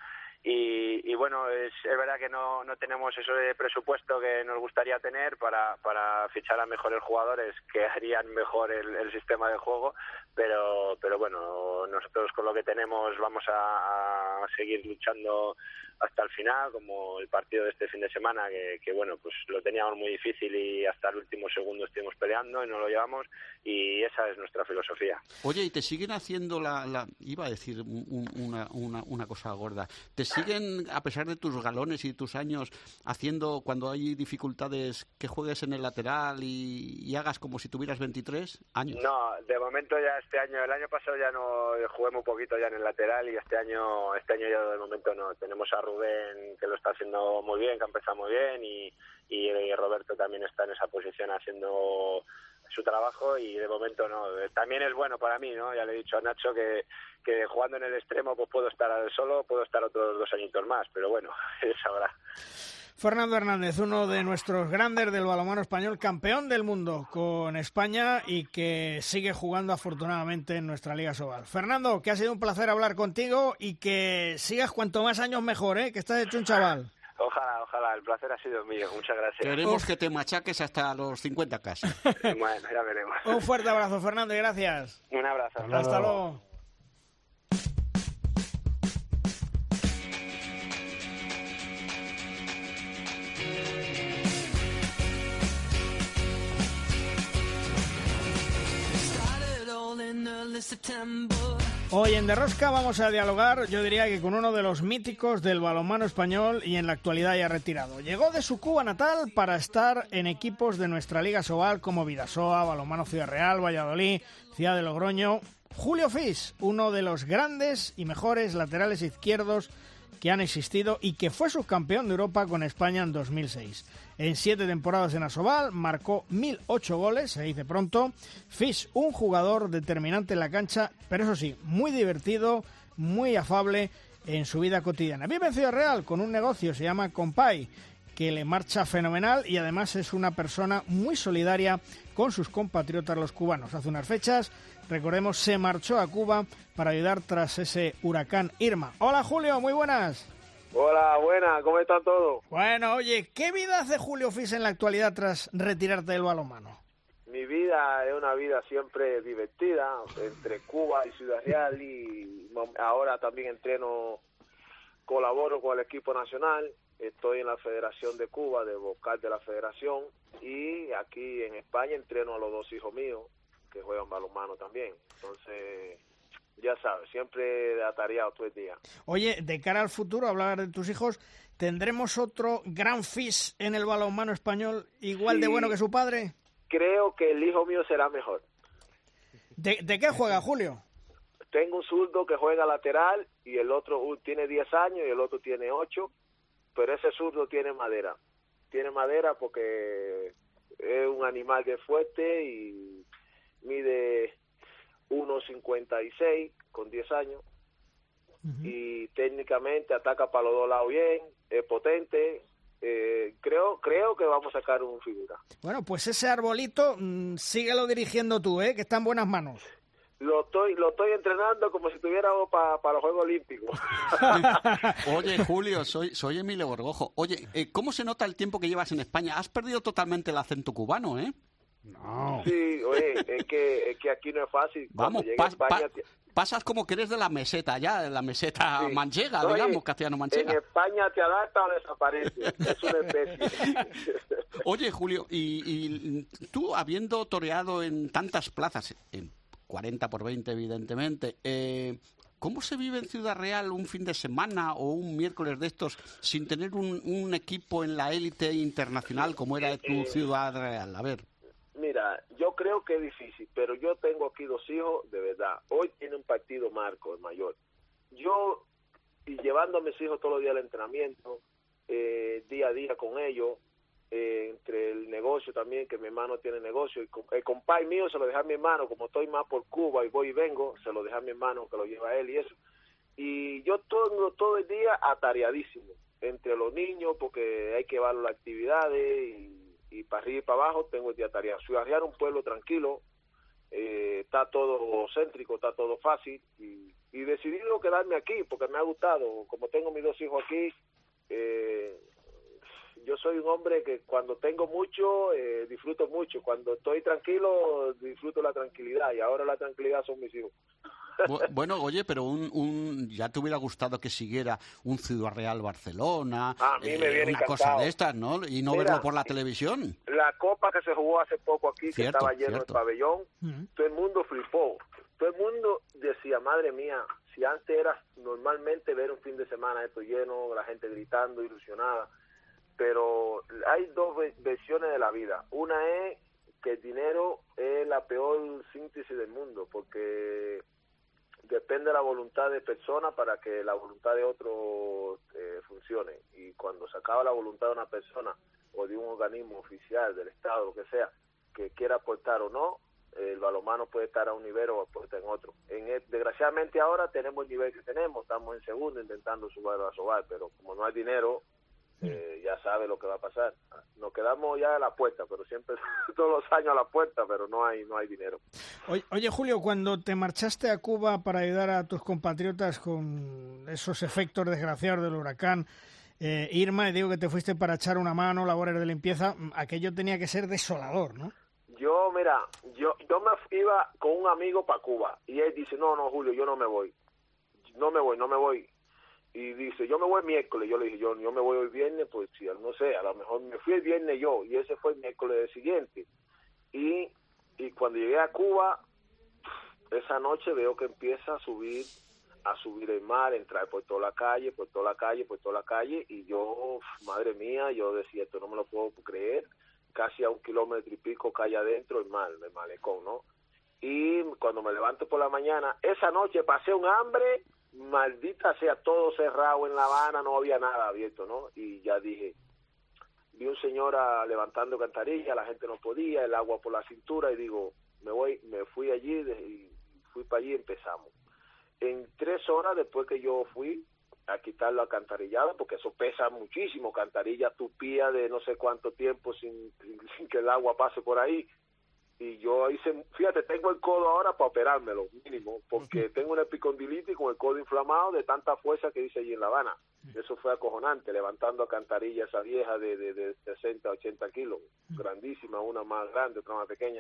Y, y bueno, es, es verdad que no, no tenemos eso de presupuesto que nos gustaría tener para, para fichar a mejores jugadores que harían mejor el, el sistema de juego, pero pero bueno, nosotros con lo que tenemos vamos a, a seguir luchando hasta el final, como el partido de este fin de semana, que, que bueno, pues lo teníamos muy difícil y hasta el último segundo estuvimos peleando y no lo llevamos, y esa es nuestra filosofía. Oye, ¿y te siguen haciendo la... la iba a decir un, una, una, una cosa gorda, ¿te siguen, a pesar de tus galones y tus años, haciendo, cuando hay dificultades, que juegues en el lateral y, y hagas como si tuvieras veintitrés años? No, de momento ya este año, el año pasado ya no jugué muy poquito ya en el lateral y este año este año ya de momento no. Tenemos a Rubén, que lo está haciendo muy bien, que ha empezado muy bien, y, y Roberto también está en esa posición haciendo su trabajo, y de momento no. También es bueno para mí, ¿no? Ya le he dicho a Nacho que, que jugando en el extremo pues puedo estar solo, puedo estar otros dos añitos más, pero bueno, es ahora. Fernando Hernández, uno de nuestros grandes del balonmano español, campeón del mundo con España y que sigue jugando afortunadamente en nuestra Liga Sobal. Fernando, que ha sido un placer hablar contigo y que sigas cuanto más años mejor, ¿eh? Que estás hecho un chaval. Ojalá, ojalá, el placer ha sido mío, muchas gracias. Queremos Uf. que te machaques hasta los cincuenta casi. Bueno, ya veremos. Un fuerte abrazo, Fernando, y gracias. Un abrazo. Hasta, hasta luego. luego. Hoy en De Rosca vamos a dialogar, yo diría que con uno de los míticos del balonmano español y en la actualidad ya retirado. Llegó de su Cuba natal para estar en equipos de nuestra Liga Sobal como Vidasoa, Balonmano Ciudad Real, Valladolid, Ciudad de Logroño. Julio Fis, uno de los grandes y mejores laterales izquierdos que han existido y que fue subcampeón de Europa con España en dos mil seis. En siete temporadas en Asobal marcó mil ocho goles, se dice pronto. Fis, un jugador determinante en la cancha, pero eso sí, muy divertido, muy afable en su vida cotidiana. Vive en Ciudad Real con un negocio, se llama Compay, que le marcha fenomenal y además es una persona muy solidaria con sus compatriotas los cubanos. Hace unas fechas, recordemos, se marchó a Cuba para ayudar tras ese huracán Irma. Hola Julio, muy buenas. Hola, buenas, ¿cómo está todo? Bueno, oye, ¿qué vida hace Julio Fis en la actualidad tras retirarte del balonmano? Mi vida es una vida siempre divertida, entre Cuba y Ciudad Real, y ahora también entreno, colaboro con el equipo nacional, estoy en la Federación de Cuba, de vocal de la Federación, y aquí en España entreno a los dos hijos míos, que juegan balonmano también. Entonces, ya sabes, siempre atareado todo el día. Oye, de cara al futuro, hablar de tus hijos, ¿tendremos otro gran Fis en el balonmano español igual sí, de bueno que su padre? Creo que el hijo mío será mejor. ¿De, de qué juega, Julio? Tengo un zurdo que juega lateral y el otro uh, tiene diez años y el otro tiene ocho, pero ese zurdo tiene madera. Tiene madera porque es un animal de fuerte y mide uno cincuenta y seis con diez años. Uh-huh. Y técnicamente ataca para los dos lados bien, es potente. Eh, creo creo que vamos a sacar un figura. Bueno, pues ese arbolito, mmm, síguelo dirigiendo tú, ¿eh? Que está en buenas manos. Lo estoy, lo estoy entrenando como si estuviéramos para pa los Juegos Olímpicos. Oye, Julio, soy, soy Emilio Borgojo. Oye, eh, ¿cómo se nota el tiempo que llevas en España? Has perdido totalmente el acento cubano, ¿eh? No. Sí, oye, es que, es que aquí no es fácil. Vamos, Cuando pas, a España, pa, pasas como que eres de la meseta, ya, de la meseta sí. manchega, Oye, digamos, castellano-manchega. En España te adapta o desaparece. Es una especie. Oye, Julio, y, y tú, habiendo toreado en tantas plazas, en cuarenta por veinte, evidentemente, eh, ¿cómo se vive en Ciudad Real un fin de semana o un miércoles de estos sin tener un, un equipo en la élite internacional como era tu eh, Ciudad Real? A ver. Mira, yo creo que es difícil, pero yo tengo aquí dos hijos, de verdad. Hoy tiene un partido Marco, el mayor. Yo, y llevando a mis hijos todos los días al entrenamiento, eh, día a día con ellos, eh, entre el negocio también, que mi hermano tiene negocio, y el compay mío se lo deja a mi hermano, como estoy más por Cuba y voy y vengo, se lo deja a mi hermano que lo lleva a él y eso. Y yo todo, todo el día atareadísimo, entre los niños, porque hay que llevar las actividades y y para arriba y para abajo tengo el día tarea. Ciudad Real es un pueblo tranquilo, eh, está todo céntrico, está todo fácil, y, y decidí no quedarme aquí porque me ha gustado. Como tengo mis dos hijos aquí, eh, yo soy un hombre que cuando tengo mucho, eh, disfruto mucho. Cuando estoy tranquilo, disfruto la tranquilidad, y ahora la tranquilidad son mis hijos. Bueno, oye, pero un, un ya te hubiera gustado que siguiera un Ciudad Real Barcelona, a mí me eh, viene una encantado. cosa de estas, ¿no? Y no Mira, verlo por la televisión. La copa que se jugó hace poco aquí, Cierto, que estaba lleno cierto. el pabellón, Mm. todo el mundo flipó. Todo el mundo decía, madre mía, si antes era normalmente ver un fin de semana esto lleno, la gente gritando, ilusionada, pero hay dos ve- versiones de la vida. Una es que el dinero es la peor síntesis del mundo, porque depende de la voluntad de persona para que la voluntad de otro eh, funcione. Y cuando se acaba la voluntad de una persona o de un organismo oficial del Estado, lo que sea, que quiera aportar o no, eh, el balonmano puede estar a un nivel o aportar en otro. En el, desgraciadamente ahora tenemos el nivel que tenemos, estamos en segundo intentando subir a Sobar, pero como no hay dinero, eh, ya sabe lo que va a pasar. Nos quedamos ya a la puerta, pero siempre todos los años a la puerta, pero no hay no hay dinero. Oye, oye, Julio, cuando te marchaste a Cuba para ayudar a tus compatriotas con esos efectos desgraciados del huracán eh, Irma, y digo que te fuiste para echar una mano, labores de limpieza, aquello tenía que ser desolador, ¿no? Yo, mira, yo yo me iba con un amigo para Cuba y él dice, no, no, Julio, yo no me voy, no me voy, no me voy. Y dice, yo me voy el miércoles. Yo le dije, yo, yo me voy el viernes, pues sí, no sé, a lo mejor me fui el viernes yo, y ese fue el miércoles siguiente. Y, y cuando llegué a Cuba, esa noche veo que empieza a subir, a subir el mar, entrar por toda la calle, por toda la calle, por toda la calle, y yo, madre mía, yo decía, esto no me lo puedo creer, casi a un kilómetro y pico calle adentro el mar, el malecón, ¿no? Y cuando me levanto por la mañana, esa noche pasé un hambre, maldita sea, todo cerrado en La Habana, no había nada abierto, ¿no? Y ya dije, vi un señor a, levantando cantarilla, la gente no podía, el agua por la cintura, y digo, me voy, me fui allí, de, y fui para allí y empezamos. En tres horas después que yo fui a quitar la alcantarillada, porque eso pesa muchísimo, cantarilla tupía de no sé cuánto tiempo sin, sin, sin que el agua pase por ahí. Y yo hice, fíjate, tengo el codo ahora para operármelo, mínimo, porque tengo una epicondilitis con el codo inflamado de tanta fuerza que hice allí en La Habana. Eso fue acojonante, levantando a cantarilla esa vieja de, de, de sesenta, ochenta kilos, grandísima, una más grande, otra más pequeña.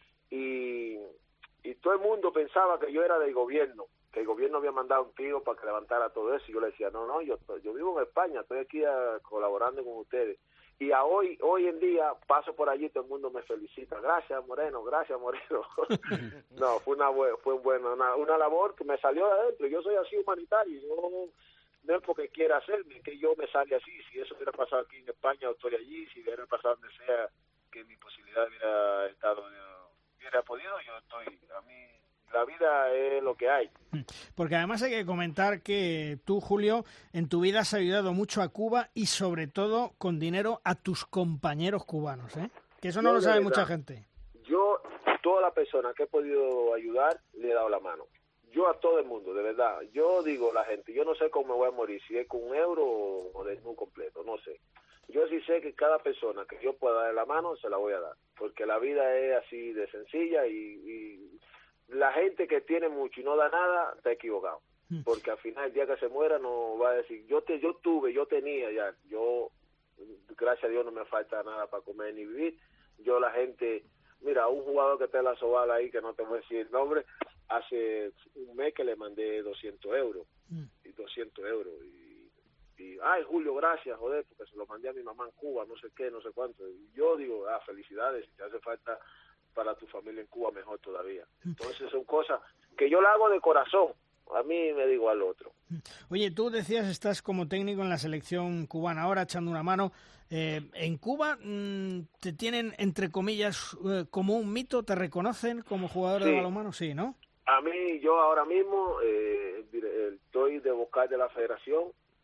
Y, y todo el mundo pensaba que yo era del gobierno, que el gobierno había mandado un tío para que levantara todo eso. Y yo le decía, no, no, yo, yo vivo en España, estoy aquí a, colaborando con ustedes. Y a hoy hoy en día paso por allí, todo el mundo me felicita. Gracias, Moreno, gracias, Moreno. No, fue una fue buena, una, una labor que me salió de adentro. Yo soy así humanitario, yo no es porque quiera hacerme, que yo me sale así. Si eso hubiera pasado aquí en España, yo estoy allí. Si hubiera pasado donde sea, que mi posibilidad hubiera estado, hubiera podido, yo estoy. A mí la vida es lo que hay. Porque además hay que comentar que tú, Julio, en tu vida has ayudado mucho a Cuba y sobre todo con dinero a tus compañeros cubanos, ¿eh? Que eso no Yo, lo sabe verdad, mucha gente. Yo, toda la persona que he podido ayudar, le he dado la mano. Yo a todo el mundo, de verdad. Yo digo a la gente, yo no sé cómo me voy a morir, si es con un euro o de un completo, no sé. Yo sí sé que cada persona que yo pueda dar la mano, se la voy a dar. Porque la vida es así de sencilla y... y la gente que tiene mucho y no da nada, está equivocado. Porque al final, el día que se muera, no va a decir, yo te, yo tuve, yo tenía ya, yo, gracias a Dios, no me falta nada para comer ni vivir. Yo, la gente, mira, un jugador que está en la Sobal ahí, que no te voy a decir el nombre, hace un mes que le mandé doscientos euros, mm. y doscientos euros, y, y, ay, Julio, gracias, joder, porque se lo mandé a mi mamá en Cuba, no sé qué, no sé cuánto. Y yo digo, ah, felicidades, si te hace falta para tu familia en Cuba, mejor todavía. Entonces, son cosas que yo la hago de corazón. A mí me digo al otro. Oye, tú decías, estás como técnico en la selección cubana ahora, echando una mano. Eh, ¿En Cuba mmm, te tienen, entre comillas, eh, como un mito? ¿Te reconocen como jugador sí. de balonmano? Sí, ¿no? A mí, yo ahora mismo eh, estoy de vocal de la federación.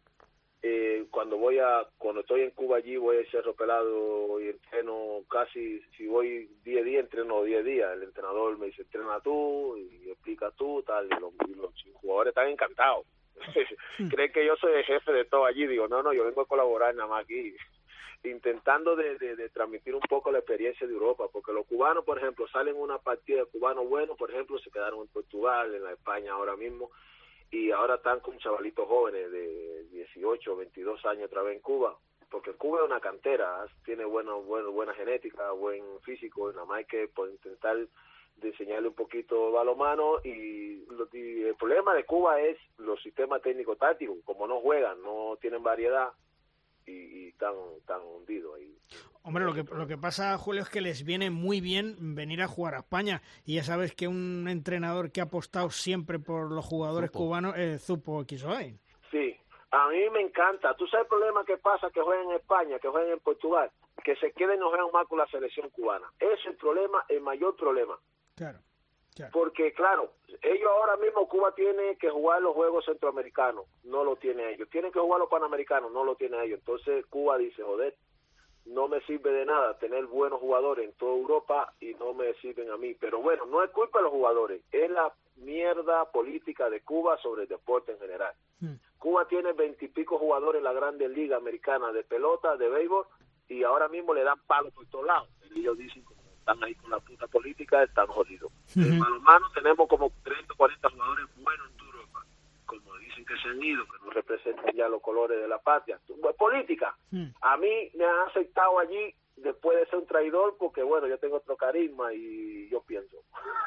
Eh, cuando voy a, cuando estoy en Cuba allí, voy a Cerro Pelado y entreno casi, si voy diez días, entreno diez días. El entrenador me dice, entrena tú, y explica tú, tal, y los, y los jugadores están encantados. Creen que yo soy el jefe de todo allí. Digo, no, no, yo vengo a colaborar nada más aquí, intentando de, de, de transmitir un poco la experiencia de Europa, porque los cubanos, por ejemplo, salen una partida de cubanos buenos, por ejemplo, se quedaron en Portugal, en la España ahora mismo, y ahora están con chavalitos jóvenes de dieciocho, veintidós años otra vez en Cuba, porque Cuba es una cantera, tiene bueno, bueno, buena genética, buen físico, nada más hay que pues, intentar de enseñarle un poquito balonmano, y, y el problema de Cuba es los sistemas técnicos tácticos, como no juegan, no tienen variedad, y, y están, están hundidos ahí. Hombre, lo que, lo que pasa, Julio, es que les viene muy bien venir a jugar a España, y ya sabes que un entrenador que ha apostado siempre por los jugadores Zupo. cubanos es Zupo Quisoay. Sí, a mí me encanta. ¿Tú sabes el problema que pasa que juegan en España, que juegan en Portugal? Que se queden y no juegan más con la selección cubana. Ese es el problema, el mayor problema. Claro. Claro. Porque, claro, ellos ahora mismo, Cuba tiene que jugar los Juegos Centroamericanos, no lo tiene ellos. Tienen que jugar los Panamericanos, no lo tiene ellos. Entonces Cuba dice, joder, no me sirve de nada tener buenos jugadores en toda Europa y no me sirven a mí. Pero bueno, no es culpa de los jugadores, es la mierda política de Cuba sobre el deporte en general. Hmm. Cuba tiene veintipico jugadores en la Grande Liga Americana de pelota, de béisbol, y ahora mismo le dan palos por todos lados. Y ellos dicen que están ahí con la puta política, están jodidos. Uh-huh. En balonmano tenemos como treinta o cuarenta jugadores buenos en Europa, como dicen que se han ido, que no representan ya los colores de la patria. Política. Uh-huh. A mí me han aceptado allí después de ser un traidor, porque bueno, yo tengo otro carisma y yo pienso.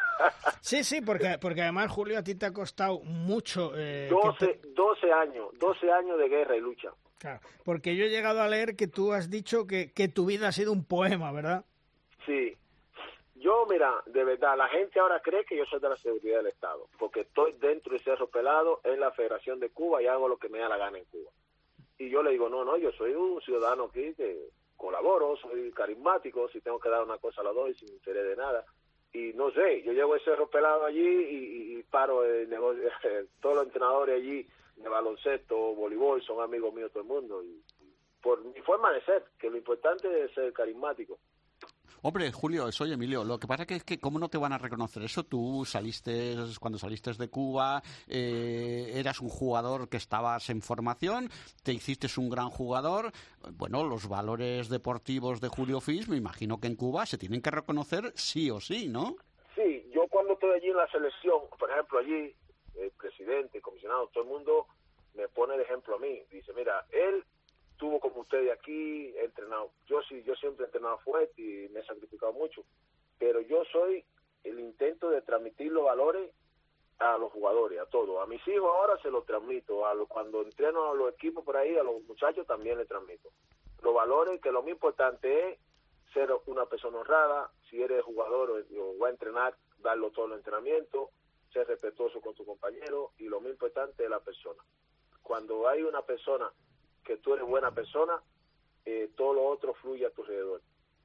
Sí, sí, porque porque además, Julio, a ti te ha costado mucho... Eh, doce, te... doce años, doce años de guerra y lucha. Claro, porque yo he llegado a leer que tú has dicho que, que tu vida ha sido un poema, ¿verdad? Sí. Yo, mira, de verdad, la gente ahora cree que yo soy de la seguridad del Estado, porque estoy dentro de Cerro Pelado, en la Federación de Cuba, y hago lo que me da la gana en Cuba. Y yo le digo, no, no, yo soy un ciudadano aquí que colaboro, soy carismático, si tengo que dar una cosa la doy sin interés de nada. Y no sé, yo llego a Cerro Pelado allí y, y, y paro el negocio, todos los entrenadores allí de baloncesto, voleibol, son amigos míos todo el mundo, y, y por mi forma de ser, que lo importante es ser carismático. Hombre, Julio, soy Emilio. Lo que pasa que es que ¿cómo no te van a reconocer eso? Tú saliste, cuando saliste de Cuba, eh, eras un jugador que estabas en formación, te hiciste un gran jugador. Bueno, los valores deportivos de Julio Fis, me imagino que en Cuba se tienen que reconocer sí o sí, ¿no? Sí, yo cuando estoy allí en la selección, por ejemplo, allí, el presidente, el comisionado, todo el mundo me pone de ejemplo a mí. Dice, mira, él estuvo como ustedes aquí, he entrenado. Yo sí, yo siempre he entrenado fuerte y me he sacrificado mucho, pero yo soy el intento de transmitir los valores a los jugadores, a todos. A mis hijos ahora se los transmito, a los, cuando entreno a los equipos por ahí, a los muchachos también les transmito. Los valores, que lo más importante es ser una persona honrada, si eres jugador o, o va a entrenar, darlo todo el entrenamiento, ser respetuoso con tu compañero, y lo más importante es la persona. Cuando hay una persona que tú eres buena persona, eh, todo lo otro fluye a tu alrededor.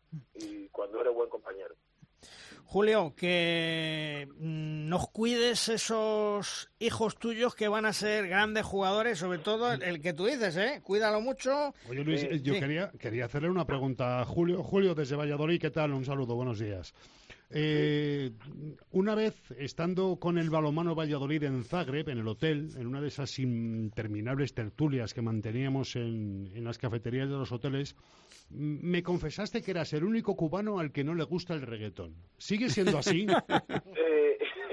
Y cuando eres buen compañero. Julio, que nos cuides esos hijos tuyos que van a ser grandes jugadores, sobre todo el, el que tú dices, ¿eh? Cuídalo mucho. Oye, Luis, sí, yo sí. quería quería hacerle una pregunta a Julio. Julio, desde Valladolid, ¿qué tal? Un saludo, buenos días. Eh, una vez, estando con el balonmano Valladolid en Zagreb, en el hotel, en una de esas interminables tertulias que manteníamos en, en las cafeterías de los hoteles, me confesaste que eras el único cubano al que no le gusta el reggaetón. ¿Sigue siendo así? eh,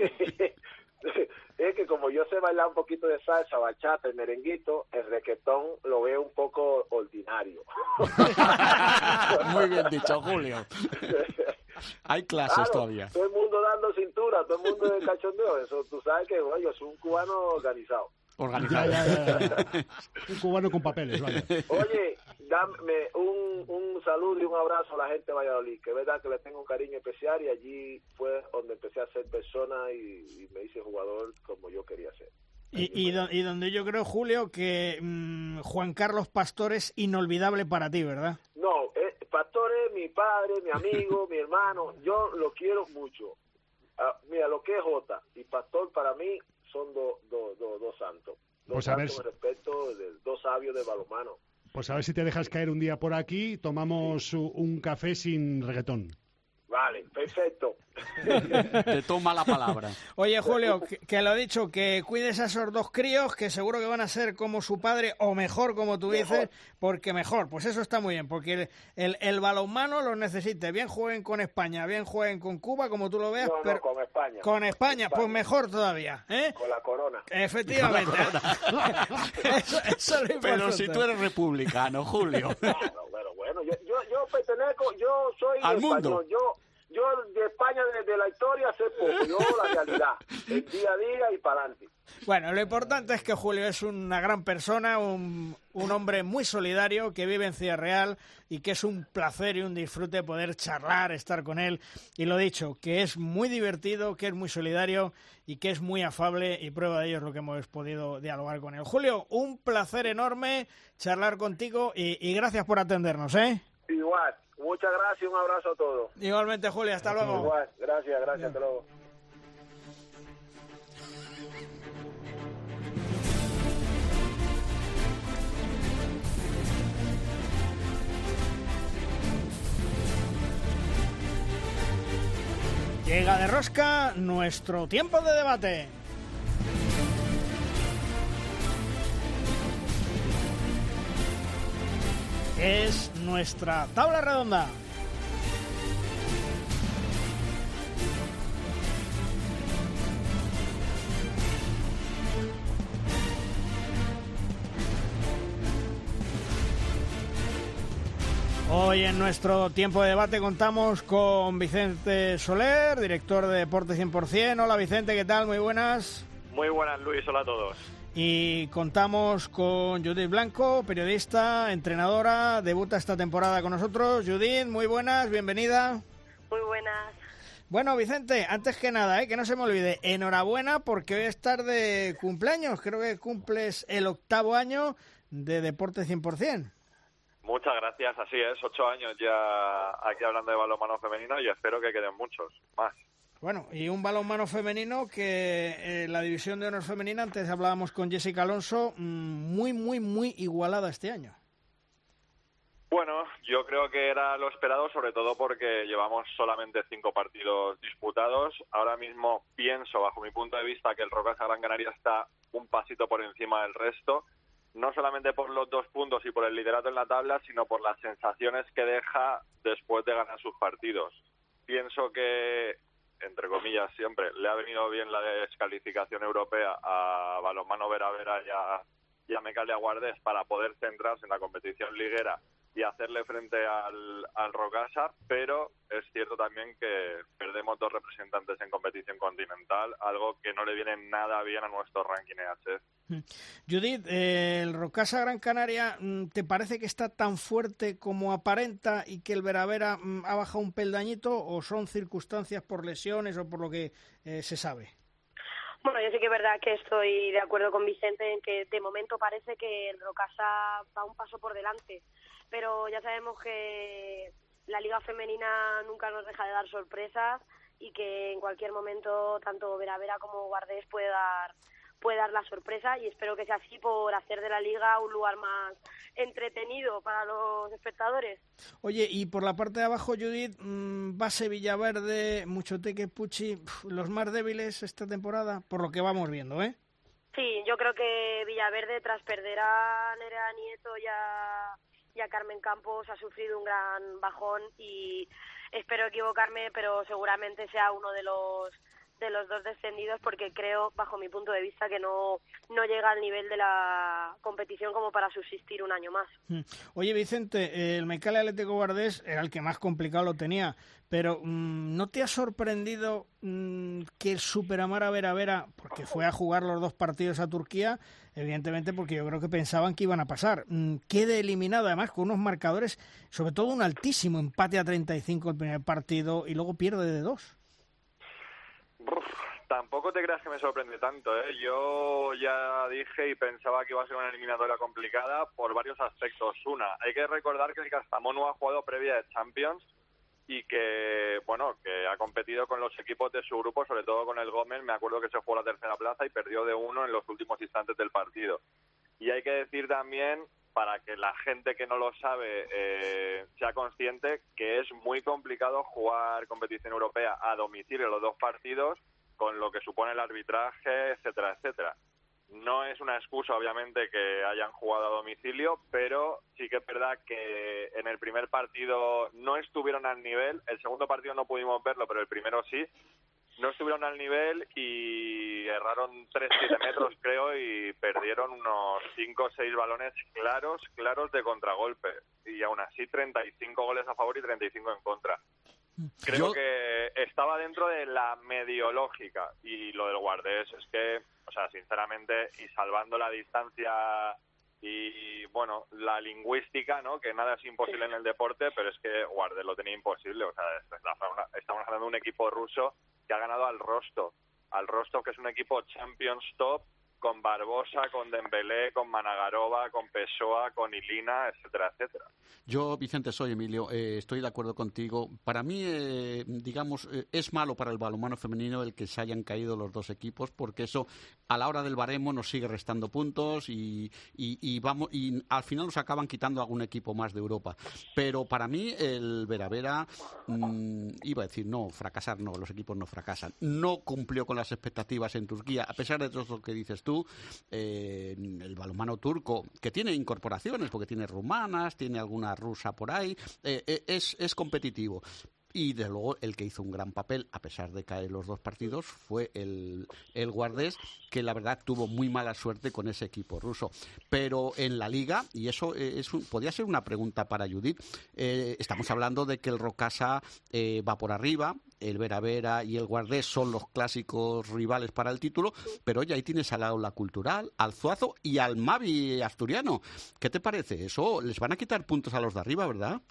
es que como yo sé bailar un poquito de salsa, bachata y merenguito, el reggaetón lo veo un poco ordinario. Muy bien dicho, Julio. Hay clases claro, todavía. Todo el mundo dando cintura, todo el mundo de cachondeo. Eso tú sabes que, oye, es un cubano organizado. Organizado. Ya, ya, ya, ya. Un cubano con papeles, vale. Oye, dame un, un saludo y un abrazo a la gente de Valladolid, que es verdad que le tengo un cariño especial y allí fue donde empecé a ser persona y, y me hice jugador como yo quería ser. Y, y, do, y donde yo creo, Julio, que mmm, Juan Carlos Pastor es inolvidable para ti, ¿verdad? No, eh, Pastor es mi padre, mi amigo, mi hermano, yo lo quiero mucho. Uh, mira, lo que es Jota y Pastor para mí son dos do, do, do santos. Dos pues a ver, santos respecto de dos sabios de balonmano. Pues a ver si te dejas caer un día por aquí, tomamos sí. un café sin reggaetón. Vale, perfecto. Te toma la palabra. Oye, Julio, que, que lo he dicho, que cuides a esos dos críos, que seguro que van a ser como su padre, o mejor, como tú mejor. dices, porque mejor, pues eso está muy bien, porque el, el, el balonmano los necesite. Bien jueguen con España, bien jueguen con Cuba, como tú lo veas. No, pero no, con España. Con España, España, pues mejor todavía, ¿eh? Con la corona. Efectivamente. La corona. eso, eso lo pero si tú eres republicano, Julio. Claro, pero bueno, yo, yo, yo pertenezco, yo soy al español, mundo. yo... Yo de España, desde la historia, sé poco. Yo la realidad, el día a día y para adelante. Bueno, lo importante es que Julio es una gran persona, un, un hombre muy solidario que vive en Ciudad Real y que es un placer y un disfrute poder charlar, estar con él. Y lo dicho, que es muy divertido, que es muy solidario y que es muy afable, y prueba de ello es lo que hemos podido dialogar con él. Julio, un placer enorme charlar contigo y, y gracias por atendernos, ¿eh? Igual. Muchas gracias y un abrazo a todos. Igualmente, Julio, hasta luego. Igual, gracias, gracias, hasta luego. Llega de rosca nuestro tiempo de debate. Es nuestra tabla redonda. Hoy en nuestro tiempo de debate contamos con Vicente Soler, director de Deporte cien por ciento. Hola Vicente, ¿qué tal? Muy buenas. Muy buenas, Luis. Hola a todos. Y contamos con Judith Blanco, periodista, entrenadora, debuta esta temporada con nosotros. Judith, muy buenas, bienvenida. Muy buenas. Bueno, Vicente, antes que nada, ¿eh? que no se me olvide, enhorabuena porque hoy estar de cumpleaños. Creo que cumples el octavo año de Deporte cien por ciento. Muchas gracias, así es, ocho años ya aquí hablando de balonmano femenino y espero que queden muchos más. Bueno, y un balonmano femenino que eh, la división de honor femenina, antes hablábamos con Jessica Alonso, mmm, muy, muy, muy igualada este año. Bueno, yo creo que era lo esperado, sobre todo porque llevamos solamente cinco partidos disputados. Ahora mismo pienso, bajo mi punto de vista, que el Rocasa Gran Canaria está un pasito por encima del resto, no solamente por los dos puntos y por el liderato en la tabla, sino por las sensaciones que deja después de ganar sus partidos. Pienso que, entre comillas siempre, le ha venido bien la descalificación europea a Balonmano Vera Vera y a, y a Mecalia Guardés para poder centrarse en la competición liguera y hacerle frente al, al Rocasa, pero es cierto también que perdemos dos representantes en competición continental, algo que no le viene nada bien a nuestro ranking E H F. Judith, eh, ¿el Rocasa Gran Canaria te parece que está tan fuerte como aparenta y que el Vera Vera ha bajado un peldañito, o son circunstancias por lesiones o por lo que eh, se sabe? Bueno, yo sí que es verdad que estoy de acuerdo con Vicente en que de momento parece que el Rocasa va un paso por delante, pero ya sabemos que la Liga Femenina nunca nos deja de dar sorpresas y que en cualquier momento tanto Vera Vera como Guardés puede dar puede dar la sorpresa, y espero que sea así por hacer de la Liga un lugar más entretenido para los espectadores. Oye, y por la parte de abajo, Judith, Base Villaverde, Muchoteque, Pucci, los más débiles esta temporada, por lo que vamos viendo, ¿eh? Sí, yo creo que Villaverde, tras perder a Nerea Nieto y a, y a Carmen Campos, ha sufrido un gran bajón, y espero equivocarme, pero seguramente sea uno de los de los dos descendidos, porque creo, bajo mi punto de vista, que no, no llega al nivel de la competición como para subsistir un año más. Oye, Vicente, el Mecale Atlético Guardés era el que más complicado lo tenía, pero mmm, ¿no te ha sorprendido mmm, que el Superamara Vera Vera, porque fue a jugar los dos partidos a Turquía, evidentemente porque yo creo que pensaban que iban a pasar, mmm, quede eliminado además con unos marcadores, sobre todo un altísimo empate a treinta y cinco el primer partido y luego pierde de dos? Uf, tampoco te creas que me sorprende tanto, ¿eh? Yo ya dije y pensaba que iba a ser una eliminatoria complicada por varios aspectos. Una, hay que recordar que el Kastamonu ha jugado previa de Champions y que, bueno, que ha competido con los equipos de su grupo, sobre todo con el Gómez. Me acuerdo que se jugó la tercera plaza y perdió de uno en los últimos instantes del partido. Y hay que decir también, para que la gente que no lo sabe eh, sea consciente, que es muy complicado jugar competición europea a domicilio los dos partidos, con lo que supone el arbitraje, etcétera, etcétera. No es una excusa, obviamente, que hayan jugado a domicilio, pero sí que es verdad que en el primer partido no estuvieron al nivel. El segundo partido no pudimos verlo, pero el primero sí. No estuvieron al nivel y erraron tres siete metros, creo, y perdieron unos cinco o seis balones claros, claros de contragolpe. Y aún así treinta y cinco goles a favor y treinta y cinco en contra. Creo Yo... que estaba dentro de la mediológica. Y lo del Guardés es que, o sea, sinceramente, y salvando la distancia y, bueno, la lingüística, ¿no? Que nada es imposible en el deporte, pero es que Guardés lo tenía imposible. O sea, estamos hablando de un equipo ruso que ha ganado al Rostov, al Rostov, que es un equipo Champions Top, con Barbosa, con Dembélé, con Managarova, con Pessoa, con Ilina, etcétera, etcétera. Yo, Vicente, soy Emilio, eh, estoy de acuerdo contigo. Para mí, eh, digamos, eh, es malo para el balonmano femenino el que se hayan caído los dos equipos, porque eso a la hora del baremo nos sigue restando puntos y, y, y vamos y al final nos acaban quitando algún equipo más de Europa. Pero para mí el Vera Vera, mmm, iba a decir, no, fracasar no, los equipos no fracasan. No cumplió con las expectativas en Turquía, a pesar de todo lo que dices tú. Eh, el balonmano turco, que tiene incorporaciones, porque tiene rumanas, tiene alguna rusa por ahí, eh, eh, es, es competitivo. Y, desde luego, el que hizo un gran papel, a pesar de caer los dos partidos, fue el, el Guardés, que la verdad tuvo muy mala suerte con ese equipo ruso. Pero en la Liga, y eso es un, podría ser una pregunta para Judith, eh, estamos hablando de que el Rocasa eh, va por arriba, el Vera Vera y el Guardés son los clásicos rivales para el título, pero oye, ahí tienes al Aula Cultural, al Zuazo y al Mavi asturiano. ¿Qué te parece? Eso les van a quitar puntos a los de arriba, ¿verdad?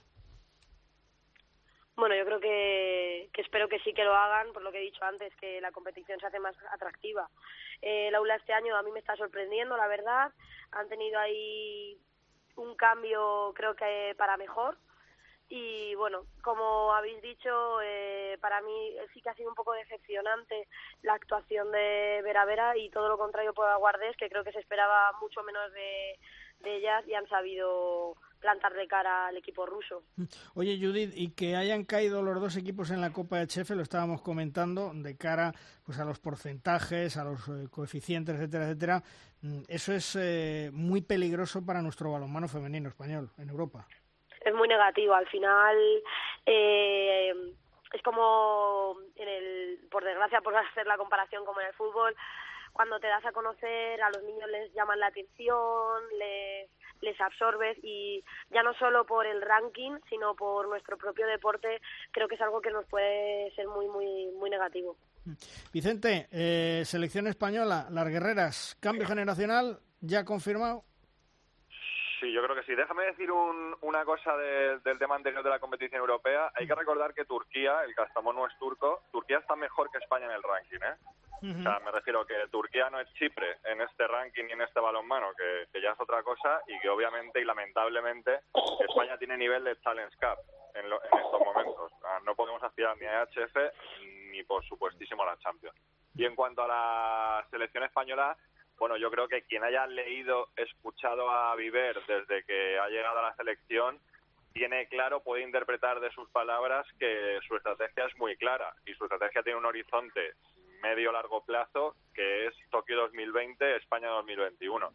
Bueno, yo creo que, que espero que sí que lo hagan, por lo que he dicho antes, que la competición se hace más atractiva. Eh, el Aula este año a mí me está sorprendiendo, la verdad. Han tenido ahí un cambio, creo que para mejor. Y bueno, como habéis dicho, eh, para mí sí que ha sido un poco decepcionante la actuación de Vera Vera y todo lo contrario por Guardés, que creo que se esperaba mucho menos de, de ellas y han sabido plantar de cara al equipo ruso. Oye, Judith, y que hayan caído los dos equipos en la Copa de Chefe, lo estábamos comentando, de cara pues a los porcentajes, a los eh, coeficientes, etcétera, etcétera, eso es eh, muy peligroso para nuestro balonmano femenino español en Europa. Es muy negativo, al final eh, es como, en el, por desgracia, por hacer la comparación como en el fútbol, cuando te das a conocer, a los niños les llaman la atención, les, les absorbes y ya no solo por el ranking, sino por nuestro propio deporte, creo que es algo que nos puede ser muy, muy, muy negativo. Vicente, eh, selección española, las guerreras, cambio generacional, ¿ya confirmado? Sí, yo creo que sí. Déjame decir un, una cosa de, del tema anterior de la competición europea. Hay que recordar que Turquía, el Kastamonu es turco, Turquía está mejor que España en el ranking, ¿eh? Uh-huh. O sea, me refiero que Turquía no es Chipre en este ranking y en este balonmano, que, que ya es otra cosa, y que obviamente y lamentablemente España tiene nivel de Challenge Cup en, lo, en estos momentos. O sea, no podemos aspirar ni a H F ni, por supuestísimo, a la Champions. Y en cuanto a la selección española, bueno, yo creo que quien haya leído, escuchado a Viver desde que ha llegado a la selección, tiene claro, puede interpretar de sus palabras que su estrategia es muy clara y su estrategia tiene un horizonte medio-largo plazo que es Tokio dos mil veinte, España dos mil veintiuno.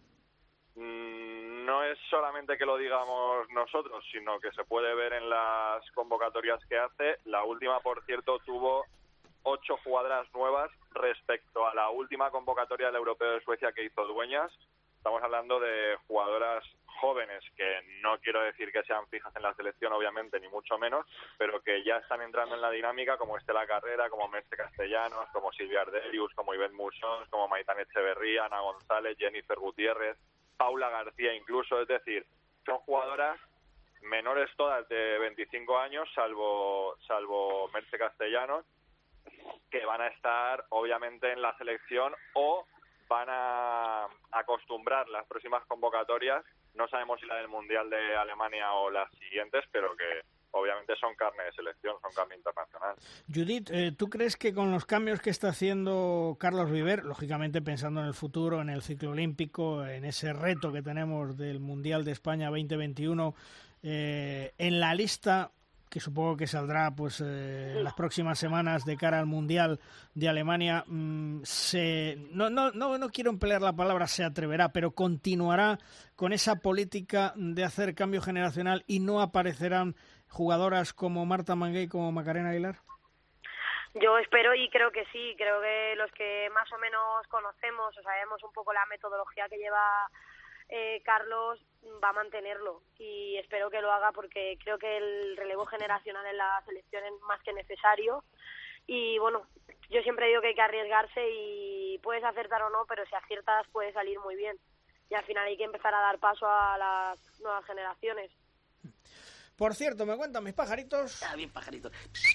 No es solamente que lo digamos nosotros, sino que se puede ver en las convocatorias que hace. La última, por cierto, tuvo ocho jugadoras nuevas respecto a la última convocatoria del Europeo de Suecia que hizo Dueñas, estamos hablando de jugadoras jóvenes que no quiero decir que sean fijas en la selección, obviamente, ni mucho menos, pero que ya están entrando en la dinámica, como Estela Carrera, como Merce Castellanos, como Silvia Arderius, como Ivette Mussons, como Maitán Echeverría, Ana González, Jennifer Gutiérrez, Paula García incluso. Es decir, son jugadoras menores todas de veinticinco años, salvo salvo Merce Castellanos, que van a estar obviamente en la selección o van a acostumbrar las próximas convocatorias. No sabemos si la del Mundial de Alemania o las siguientes, pero que obviamente son carne de selección, son carne internacional. Judith, eh, ¿tú crees que con los cambios que está haciendo Carlos Viver, lógicamente pensando en el futuro, en el ciclo olímpico, en ese reto que tenemos del Mundial de España veinte veintiuno, eh, en la lista que supongo que saldrá pues eh, las próximas semanas de cara al Mundial de Alemania, mmm, se no, no, no, no quiero emplear la palabra se atreverá, pero continuará con esa política de hacer cambio generacional y no aparecerán jugadoras como Marta Mangué, como Macarena Aguilar? Yo espero y creo que sí, creo que los que más o menos conocemos o sabemos un poco la metodología que lleva Eh, Carlos va a mantenerlo y espero que lo haga porque creo que el relevo generacional en la selección es más que necesario y bueno, yo siempre digo que hay que arriesgarse y puedes acertar o no, pero si aciertas puede salir muy bien y al final hay que empezar a dar paso a las nuevas generaciones. Por cierto, me cuentan mis pajaritos. Ah, bien pajaritos.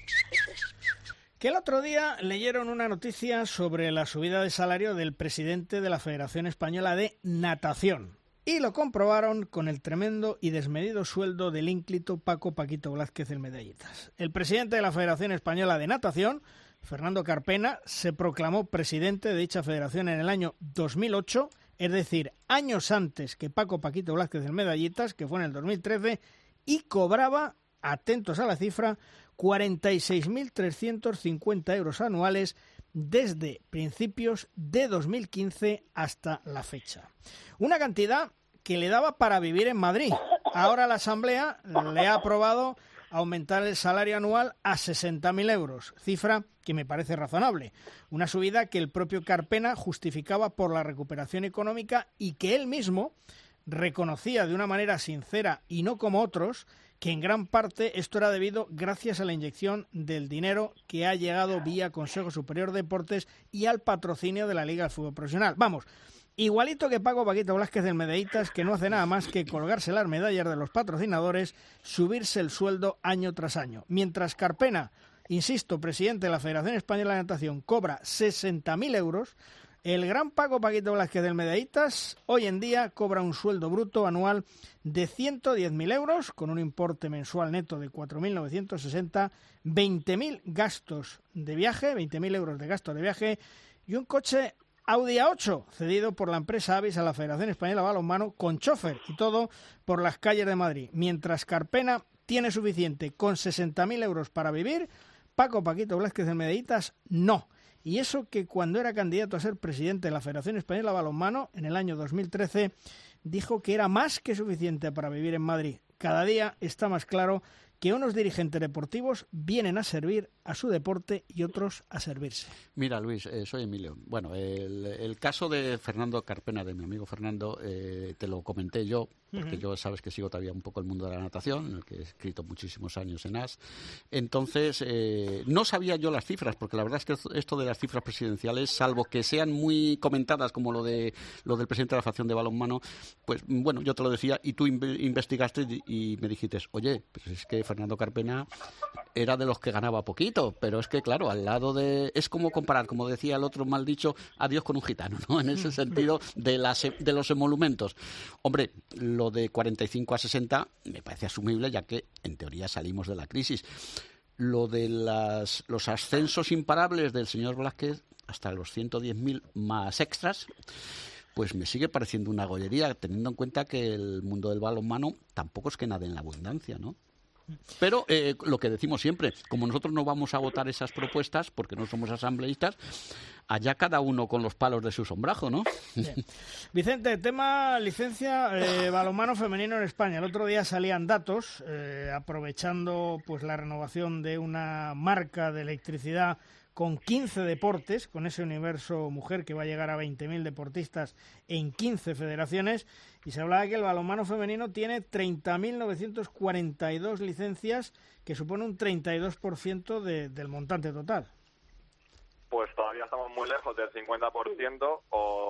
Que el otro día leyeron una noticia sobre la subida de salario del presidente de la Federación Española de Natación. Y lo comprobaron con el tremendo y desmedido sueldo del ínclito Paco Paquito Blázquez en medallitas. El presidente de la Federación Española de Natación, Fernando Carpena, se proclamó presidente de dicha federación en el año dos mil ocho, es decir, años antes que Paco Paquito Blázquez en medallitas, que fue en el dos mil trece, y cobraba, atentos a la cifra, cuarenta y seis mil trescientos cincuenta euros anuales desde principios de dos mil quince hasta la fecha. Una cantidad que le daba para vivir en Madrid. Ahora la Asamblea le ha aprobado aumentar el salario anual a sesenta mil euros, cifra que me parece razonable. Una subida que el propio Carpena justificaba por la recuperación económica y que él mismo reconocía de una manera sincera y no como otros que en gran parte esto era debido gracias a la inyección del dinero que ha llegado vía Consejo Superior de Deportes y al patrocinio de la Liga de Fútbol Profesional. Vamos, igualito que Paco Paquito Blázquez del Medallitas, que no hace nada más que colgarse las medallas de los patrocinadores, subirse el sueldo año tras año. Mientras Carpena, insisto, presidente de la Federación Española de Natación, cobra sesenta mil euros, el gran Paco Paquito Blázquez del Medallitas hoy en día cobra un sueldo bruto anual de ciento diez mil euros, con un importe mensual neto de cuatro mil novecientos sesenta, veinte mil gastos de viaje, veinte mil euros de gastos de viaje y un coche Audi A ocho, cedido por la empresa Avis a la Federación Española de Balonmano, con chofer y todo por las calles de Madrid. Mientras Carpena tiene suficiente con sesenta mil euros para vivir, Paco Paquito Blázquez del Medallitas no. Y eso que cuando era candidato a ser presidente de la Federación Española de Balonmano, en el año dos mil trece, dijo que era más que suficiente para vivir en Madrid. Cada día está más claro que unos dirigentes deportivos vienen a servir a su deporte y otros a servirse. Mira, Luis, eh, soy Emilio. Bueno, el, el caso de Fernando Carpena, de mi amigo Fernando, eh, te lo comenté yo, porque uh-huh. yo sabes que sigo todavía un poco el mundo de la natación, en el que he escrito muchísimos años en A S. Entonces, eh, no sabía yo las cifras, porque la verdad es que esto de las cifras presidenciales, salvo que sean muy comentadas como lo de lo del presidente de la Federación de Balonmano, pues bueno, yo te lo decía y tú inve- investigaste y, y me dijiste, oye, pues es que Fernando Carpena era de los que ganaba poquito, pero es que claro, al lado de... Es como comparar, como decía el otro mal dicho, a Dios con un gitano, ¿no? En ese sentido de, las, de los emolumentos. Hombre, lo de cuarenta y cinco a sesenta me parece asumible, ya que en teoría salimos de la crisis. Lo de las, los ascensos imparables del señor Blázquez hasta los ciento diez mil más extras, pues me sigue pareciendo una gollería, teniendo en cuenta que el mundo del balonmano tampoco es que nade en la abundancia, ¿no? Pero eh, lo que decimos siempre, como nosotros no vamos a votar esas propuestas porque no somos asambleístas, allá cada uno con los palos de su sombrajo, ¿no? Bien. Vicente, tema licencia eh, balonmano femenino en España. El otro día salían datos, eh, aprovechando pues la renovación de una marca de electricidad con quince deportes, con ese universo mujer que va a llegar a veinte mil deportistas en quince federaciones, y se hablaba que el balonmano femenino tiene treinta mil novecientas cuarenta y dos licencias, que supone un treinta y dos por ciento de, del montante total. Pues todavía estamos muy lejos del cincuenta por ciento,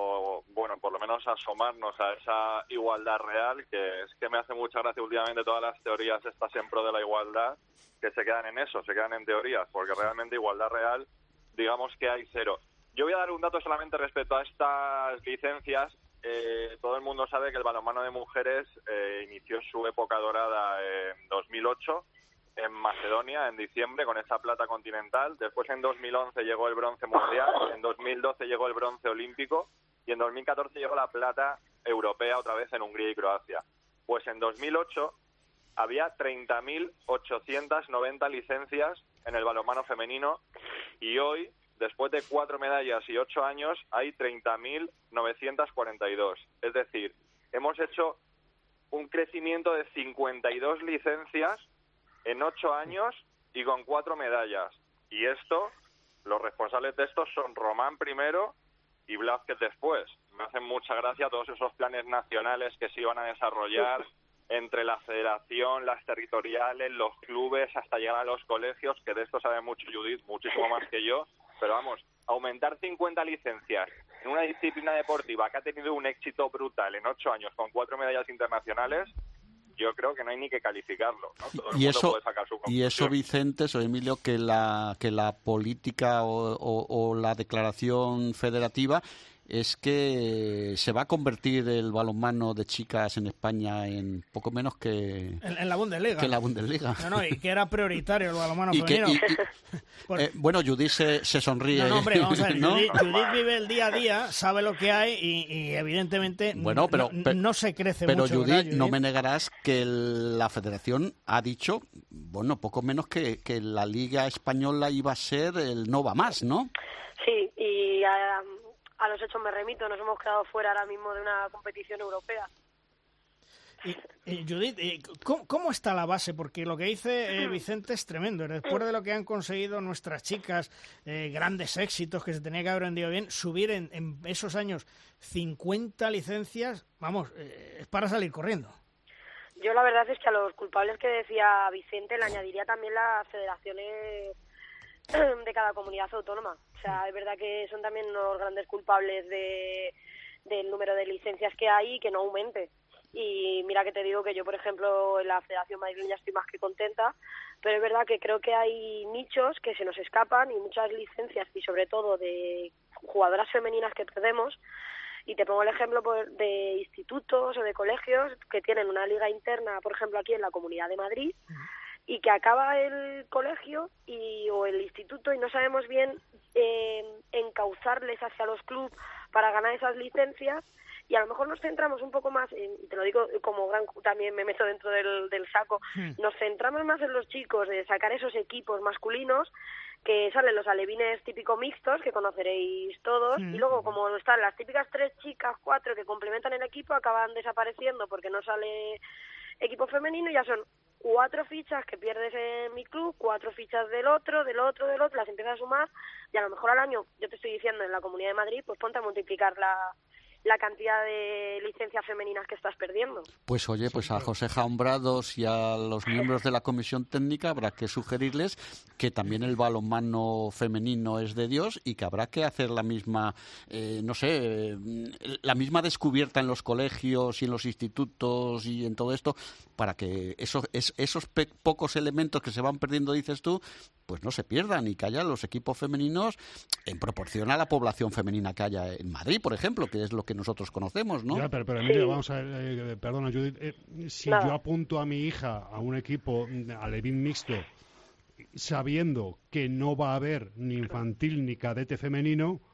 o bueno, por lo menos asomarnos a esa igualdad real, que es que me hace mucha gracia últimamente todas las teorías estas en pro de la igualdad, que se quedan en eso, se quedan en teorías, porque realmente igualdad real, digamos que hay cero. Yo voy a dar un dato solamente respecto a estas licencias. Eh, todo el mundo sabe que el balonmano de mujeres eh, inició su época dorada en dos mil ocho, en Macedonia, en diciembre, con esa plata continental. Después, en dos mil once, llegó el bronce mundial, en dos mil doce llegó el bronce olímpico, y en dos mil catorce llegó la plata europea, otra vez en Hungría y Croacia. Pues en dos mil ocho había treinta mil ochocientas noventa licencias en el balonmano femenino, y hoy, después de cuatro medallas y ocho años, hay treinta mil novecientas cuarenta y dos. Es decir, hemos hecho un crecimiento de cincuenta y dos licencias en ocho años y con cuatro medallas. Y esto, los responsables de esto son Román primero y Blázquez después. Me hacen mucha gracia todos esos planes nacionales que se iban a desarrollar entre la federación, las territoriales, los clubes, hasta llegar a los colegios, que de esto sabe mucho Judith, muchísimo más que yo. Pero vamos, aumentar cincuenta licencias en una disciplina deportiva que ha tenido un éxito brutal en ocho años con cuatro medallas internacionales, yo creo que no hay ni que calificarlo, ¿no? Todo el y mundo eso puede sacar su conclusión. y eso, Vicente, o Emilio, que la que la política o, o, o la declaración federativa es que se va a convertir el balonmano de chicas en España en poco menos que en, en la Bundesliga. Que la Bundesliga. No, no, y que era prioritario el balonmano y femenino. Que, y, y, Por... eh, bueno, Judith se, se sonríe. No, no, hombre, vamos a ver. ¿No? Judith, Judith vive el día a día, sabe lo que hay y, y evidentemente bueno, pero, no, pero, no se crece pero mucho. Judith, Pero Judith, no me negarás que el, la Federación ha dicho, bueno, poco menos que, que la Liga Española iba a ser el no va más, ¿no? Sí, y a, a los hechos me remito, nos hemos quedado fuera ahora mismo de una competición europea. Y, y Judith, ¿cómo, ¿cómo está la base? Porque lo que dice eh, Vicente es tremendo. Después de lo que han conseguido nuestras chicas, eh, grandes éxitos que se tenía que haber vendido bien, subir en, en esos años cincuenta licencias, vamos, eh, es para salir corriendo. Yo la verdad es que a los culpables que decía Vicente le añadiría también las federaciones de cada comunidad autónoma. O sea, es verdad que son también los grandes culpables de, del número de licencias que hay y que no aumente. Y mira que te digo que yo, por ejemplo, en la Federación Madrileña estoy más que contenta, pero es verdad que creo que hay nichos que se nos escapan y muchas licencias, y sobre todo de jugadoras femeninas que perdemos. Y te pongo el ejemplo de institutos o de colegios que tienen una liga interna, por ejemplo, aquí en la Comunidad de Madrid, y que acaba el colegio y o el instituto y no sabemos bien eh, encauzarles hacia los clubes para ganar esas licencias. Y a lo mejor nos centramos un poco más, en, y te lo digo como gran, también me meto dentro del, del saco, mm. nos centramos más en los chicos, de sacar esos equipos masculinos, que salen los alevines típico mixtos, que conoceréis todos, mm. y luego como están las típicas tres chicas, cuatro que complementan el equipo, acaban desapareciendo porque no sale equipo femenino, y ya son cuatro fichas que pierdes en mi club, cuatro fichas del otro, del otro, del otro, las empiezas a sumar, y a lo mejor al año, yo te estoy diciendo, en la Comunidad de Madrid, pues ponte a multiplicar la... la cantidad de licencias femeninas que estás perdiendo. Pues oye, pues a José Jaumbrados y a los miembros de la comisión técnica habrá que sugerirles que también el balonmano femenino es de Dios y que habrá que hacer la misma, eh, no sé, la misma descubierta en los colegios y en los institutos y en todo esto, para que esos, esos pe- pocos elementos que se van perdiendo, dices tú, pues no se pierdan y que haya los equipos femeninos en proporción a la población femenina que haya en Madrid, por ejemplo, que es lo que nosotros conocemos, ¿no? Ya, pero, pero Emilio, sí. vamos a ver, eh, perdona, Judith, eh, si Nada. yo apunto a mi hija a un equipo alevín mixto sabiendo que no va a haber ni infantil ni cadete femenino,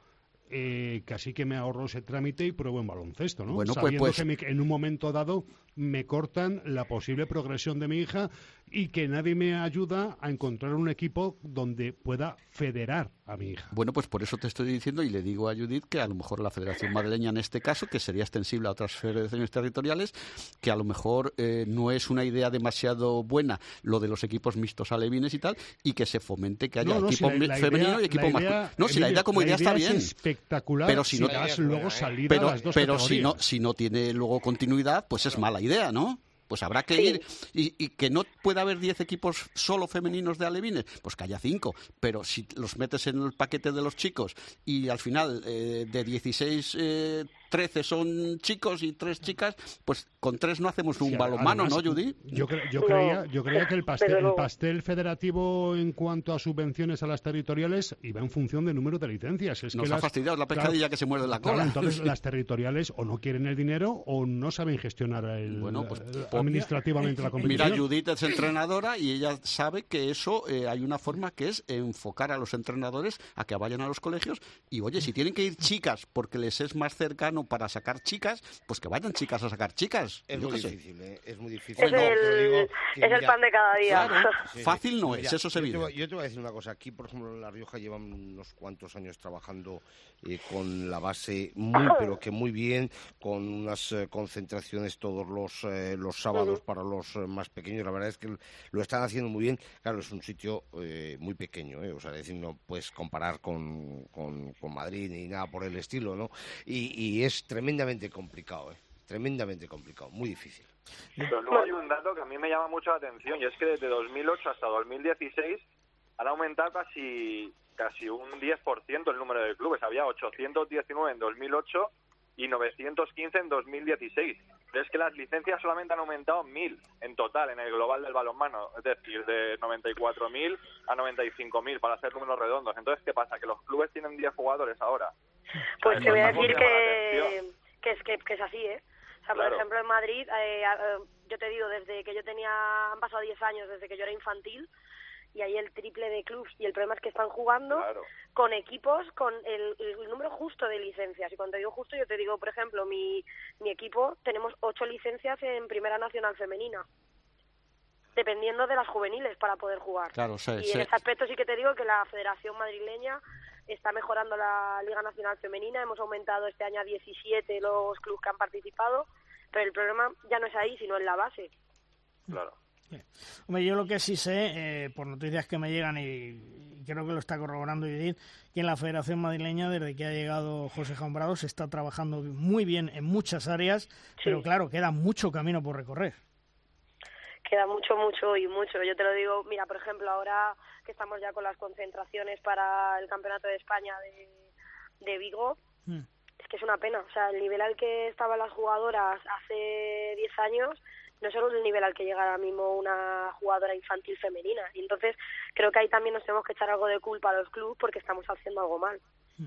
eh, casi que me ahorro ese trámite y pruebo en baloncesto, ¿no? Bueno, pues, Sabiendo pues... que me, en un momento dado me cortan la posible progresión de mi hija y que nadie me ayuda a encontrar un equipo donde pueda federar a mi hija. Bueno, pues por eso te estoy diciendo y le digo a Judith que a lo mejor la Federación Madrileña en este caso, que sería extensible a otras federaciones territoriales, que a lo mejor eh, no es una idea demasiado buena lo de los equipos mixtos alevines y tal, y que se fomente que haya no, no, equipo si la, la femenino idea, y equipo masculino. No, si la idea como la idea, idea está es bien. espectacular, pero si, si no das luego salida pero, a las dos pero si no, categorías. si no tiene luego continuidad, pues es mala idea, ¿no? Pues habrá que ir, y, y que no pueda haber diez equipos solo femeninos de alevines, pues que haya cinco, pero si los metes en el paquete de los chicos y al final eh, de dieciséis, eh, trece son chicos y tres chicas, pues con tres no hacemos un Sí, balonmano, además, ¿no, Judy? Yo, cre yo, creía, yo creía que el pastel, el pastel federativo en cuanto a subvenciones a las territoriales iba en función del número de licencias. Es Nos que ha las, fastidiado la pescadilla claro, que se muerde la claro, cola. entonces las territoriales o no quieren el dinero o no saben gestionar el, bueno, pues, el, administrativamente la competición. Mira, Judith es entrenadora y ella sabe que eso eh, hay una forma que es enfocar a los entrenadores a que vayan a los colegios y, oye, si tienen que ir chicas porque les es más cercano para sacar chicas, pues que vayan chicas a sacar chicas. Es Yo muy qué difícil, ¿eh? Es muy difícil. Es, No, el, te lo digo, es mira, el pan de cada día. Claro, Sí, fácil sí. no Mira, es, eso se yo te, vive. voy, yo te voy a decir una cosa. Aquí, por ejemplo, en La Rioja llevan unos cuantos años trabajando eh, con la base muy, pero que muy bien, con unas eh, concentraciones todos los, eh, los sábados para los eh, más pequeños. La verdad es que lo están haciendo muy bien. Claro, es un sitio eh, muy pequeño, ¿eh? O sea, es decir, no puedes comparar con, con, con Madrid ni nada por el estilo, ¿no? Y, y es tremendamente complicado, ¿eh? Tremendamente complicado, muy difícil. Pero luego hay un dato que a mí me llama mucho la atención y es que desde dos mil ocho hasta dos mil dieciséis han aumentado casi casi un diez por ciento el número de clubes. Había ochocientos diecinueve en dos mil ocho y novecientos quince en dos mil dieciséis. Pero es que las licencias solamente han aumentado mil en total en el global del balonmano, es decir, de noventa y cuatro mil a noventa y cinco mil para hacer números redondos. Entonces, ¿qué pasa? Que los clubes tienen diez jugadores ahora. Pues te voy a decir que, que, es, que, que es así, ¿eh? O sea, claro. Por ejemplo, en Madrid, eh, eh, yo te digo, desde que yo tenía, han pasado diez años desde que yo era infantil, y hay el triple de clubs, y el problema es que están jugando claro. con equipos con el, el número justo de licencias. Y cuando te digo justo, yo te digo, por ejemplo, mi, mi equipo, tenemos ocho licencias en Primera Nacional Femenina, dependiendo de las juveniles para poder jugar. Claro, sí, y sí. en ese aspecto sí que te digo que la Federación Madrileña está mejorando la Liga Nacional Femenina. Hemos aumentado este año a diecisiete los clubes que han participado, pero el problema ya no es ahí, sino en la base. Claro. Hombre, yo lo que sí sé, eh, por noticias que me llegan, y, y creo que lo está corroborando Judith, que en la Federación Madrileña, desde que ha llegado José Jambrado, se está trabajando muy bien en muchas áreas, sí. Pero claro, queda mucho camino por recorrer. Queda mucho, mucho y mucho. Yo te lo digo, mira, por ejemplo, ahora que estamos ya con las concentraciones para el Campeonato de España de, de Vigo, mm. es que es una pena. O sea, el nivel al que estaban las jugadoras hace diez años no es solo el nivel al que llega ahora mismo una jugadora infantil femenina. Y entonces creo que ahí también nos tenemos que echar algo de culpa a los clubes porque estamos haciendo algo mal.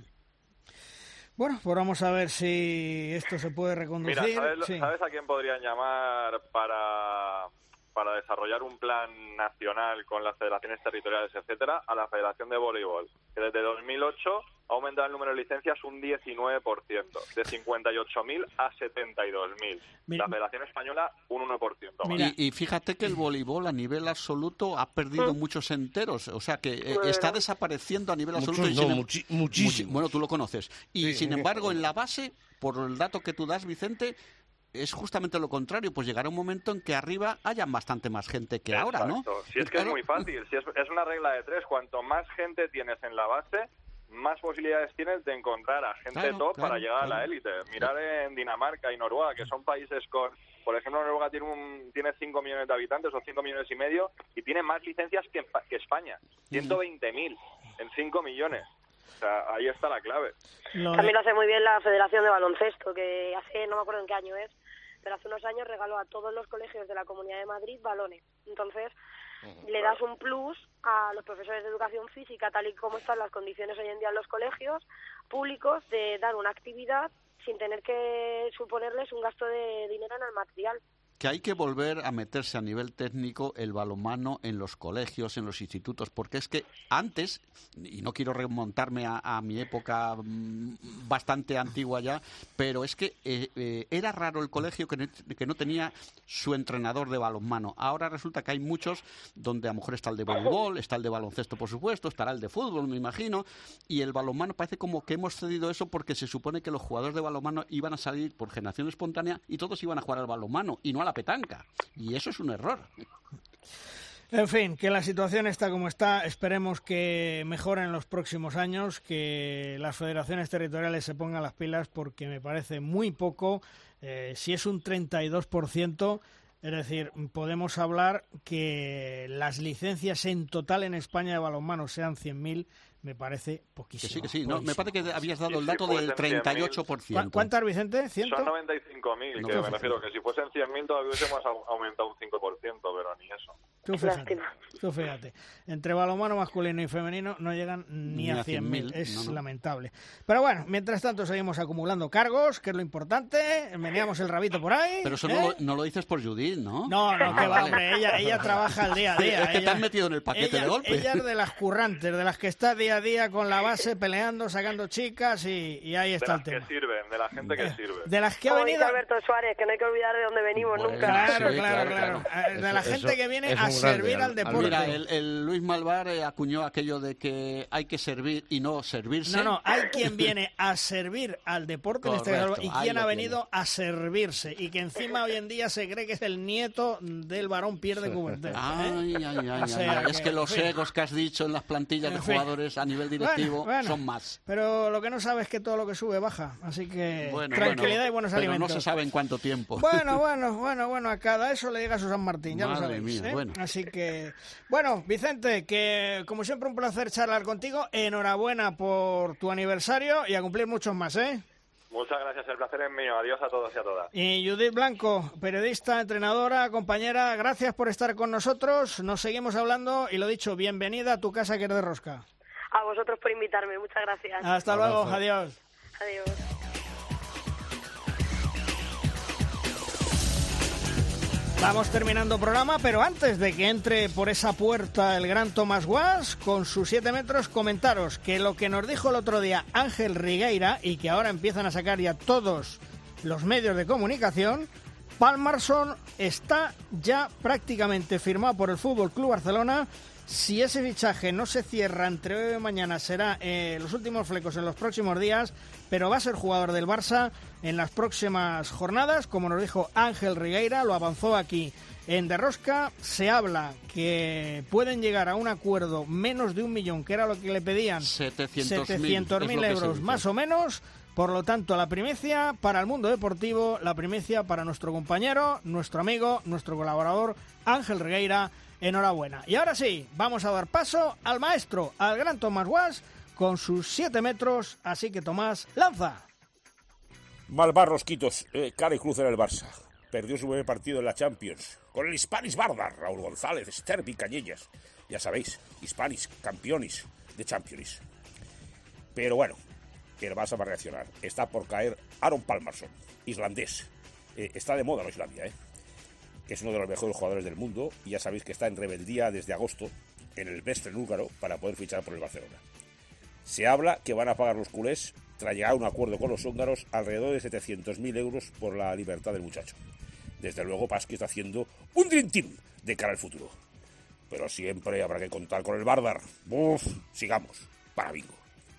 Bueno, pues vamos a ver si esto se puede reconducir. Mira, ¿sabes, sí. ¿sabes a quién podrían llamar para, para desarrollar un plan nacional con las federaciones territoriales, etcétera? A la Federación de Voleibol, que desde dos mil ocho ha aumentado el número de licencias un diecinueve por ciento, de cincuenta y ocho mil a setenta y dos mil. La Federación Española, un uno por ciento más. Y, y fíjate que el voleibol a nivel absoluto ha perdido ¿Mm? muchos enteros, o sea que eh, está desapareciendo a nivel absoluto. Muchos, y no, sin, muchi muchísimo. Bueno, tú lo conoces. Y sí, sin sí, embargo, sí. en la base, por el dato que tú das, Vicente, es justamente lo contrario, pues llegará un momento en que arriba haya bastante más gente que Exacto. ahora, ¿no? Si es que claro. es muy fácil, si es, es una regla de tres, cuanto más gente tienes en la base, más posibilidades tienes de encontrar a gente claro, top claro, para llegar claro. a la élite. Mirar en Dinamarca y Noruega, que son países con... Por ejemplo, Noruega tiene un, tiene cinco millones de habitantes o cinco millones y medio y tiene más licencias que, que España. ciento veinte mil en cinco millones. O sea, ahí está la clave. Lo También lo hace muy bien la Federación de Baloncesto, que hace, no me acuerdo en qué año es, pero hace unos años regaló a todos los colegios de la Comunidad de Madrid balones. Entonces, uh-huh, le das un plus a los profesores de educación física, tal y como están las condiciones hoy en día en los colegios públicos, de dar una actividad sin tener que suponerles un gasto de dinero en el material. que hay que volver a meterse a nivel técnico el balonmano en los colegios, en los institutos, porque es que antes, y no quiero remontarme a, a mi época mmm, bastante antigua ya, pero es que eh, eh, era raro el colegio que no, que no tenía su entrenador de balonmano. Ahora resulta que hay muchos donde a lo mejor está el de voleibol, está el de baloncesto, por supuesto, estará el de fútbol, me imagino, y el balonmano parece como que hemos cedido eso porque se supone que los jugadores de balonmano iban a salir por generación espontánea y todos iban a jugar al balonmano y no a la petanca, y eso es un error. En fin, que la situación está como está, esperemos que mejore en los próximos años, que las federaciones territoriales se pongan las pilas porque me parece muy poco, eh, si es un treinta y dos por ciento, es decir, podemos hablar que las licencias en total en España de balonmano sean cien mil, me parece poquísimo. Que sí, que sí, no, me parece que habías dado el dato sí, sí, del treinta y ocho por ciento. ¿Cuántas, Vicente? ¿cien? Son noventa y cinco mil, no, que me refiero que si fuesen cien mil todavía hubiésemos aumentado un cinco por ciento, pero ni eso. Tú fíjate, tú fíjate. Entre balonmano masculino y femenino no llegan ni, ni a cien mil, es no, no. lamentable. Pero bueno, mientras tanto seguimos acumulando cargos, que es lo importante, meneamos el rabito por ahí. Pero eso ¿eh? no, lo, no lo dices por Judith, ¿no? No, no, que va, hombre, ella, ella trabaja al día a día. Es que ella, te has metido en el paquete ella, de golpe. Ella es de las currantes, de las que está día a día con la base peleando, sacando chicas y, y ahí está el tema. De las que sirven, de la gente que sirve. De las que ha Como venido... dice Alberto Suárez, que no hay que olvidar de dónde venimos Bueno, nunca. Claro, sí, claro, claro, claro. De la Eso- gente eso que viene es a un servir grande, al al- deporte. Mira, el, el Luis Malvar eh, acuñó aquello de que hay que servir y no servirse. No, no, hay quien viene a servir al deporte en este caso, Correcto, y ahí quien lo ha venido a servirse y que encima hoy en día se cree que es el nieto del varón Pierre de Coubertin. ¿eh? Ay, ay, ay, O sea ay, es que, que los en fin. egos que has dicho en las plantillas de En fin. jugadores a nivel directivo Bueno, bueno. son más. Pero lo que no sabe es que todo lo que sube baja, así que Bueno, tranquilidad bueno, y buenos pero alimentos. no se sabe en cuánto tiempo. Bueno, bueno, bueno, bueno, a cada eso le diga a su San Martín, ya Madre lo sabéis. mía, ¿eh? bueno. Así que, bueno, Vicente, que como siempre un placer charlar contigo. Enhorabuena por tu aniversario y a cumplir muchos más, ¿eh? Muchas gracias, el placer es mío. Adiós a todos y a todas. Y Judith Blanco, periodista, entrenadora, compañera, gracias por estar con nosotros. Nos seguimos hablando y lo dicho, bienvenida a tu casa que es de Rosca. A vosotros por invitarme, muchas gracias. Hasta luego, adiós. Adiós. Vamos terminando programa, pero antes de que entre por esa puerta el gran Tomás Guas con sus siete metros, comentaros que lo que nos dijo el otro día Ángel Rigueira y que ahora empiezan a sacar ya todos los medios de comunicación, Palmarsson está ya prácticamente firmado por el Fútbol Club Barcelona. Si ese fichaje no se cierra entre hoy y mañana, será eh, los últimos flecos en los próximos días, pero va a ser jugador del Barça en las próximas jornadas, como nos dijo Ángel Rigueira, lo avanzó aquí en De Rosca. Se habla que pueden llegar a un acuerdo menos de un millón, que era lo que le pedían, setecientos mil euros más o menos. Por lo tanto, la primicia para el mundo deportivo, la primicia para nuestro compañero, nuestro amigo, nuestro colaborador Ángel Rigueira. Enhorabuena. Y ahora sí, vamos a dar paso al maestro, al gran Tomás Guas, con sus siete metros. Así que Tomás, lanza. Malvar Rosquitos, eh, cara y cruz en el Barça. Perdió su primer partido en la Champions con el Hispanis Bardar, Raúl González, Sterbi, Cañellas. Ya sabéis, Hispanis, campeones de Champions. Pero bueno, el Barça va a reaccionar. Está por caer Aaron Palmarsson, islandés. Eh, está de moda la Islandia, ¿eh? Es uno de los mejores jugadores del mundo y ya sabéis que está en rebeldía desde agosto en el Vestre húngaro para poder fichar por el Barcelona. Se habla que van a pagar los culés tras llegar a un acuerdo con los húngaros alrededor de setecientos mil euros por la libertad del muchacho. Desde luego Pasqui está haciendo un Dream Team de cara al futuro. Pero siempre habrá que contar con el Bardar. Uf, sigamos, para bingo.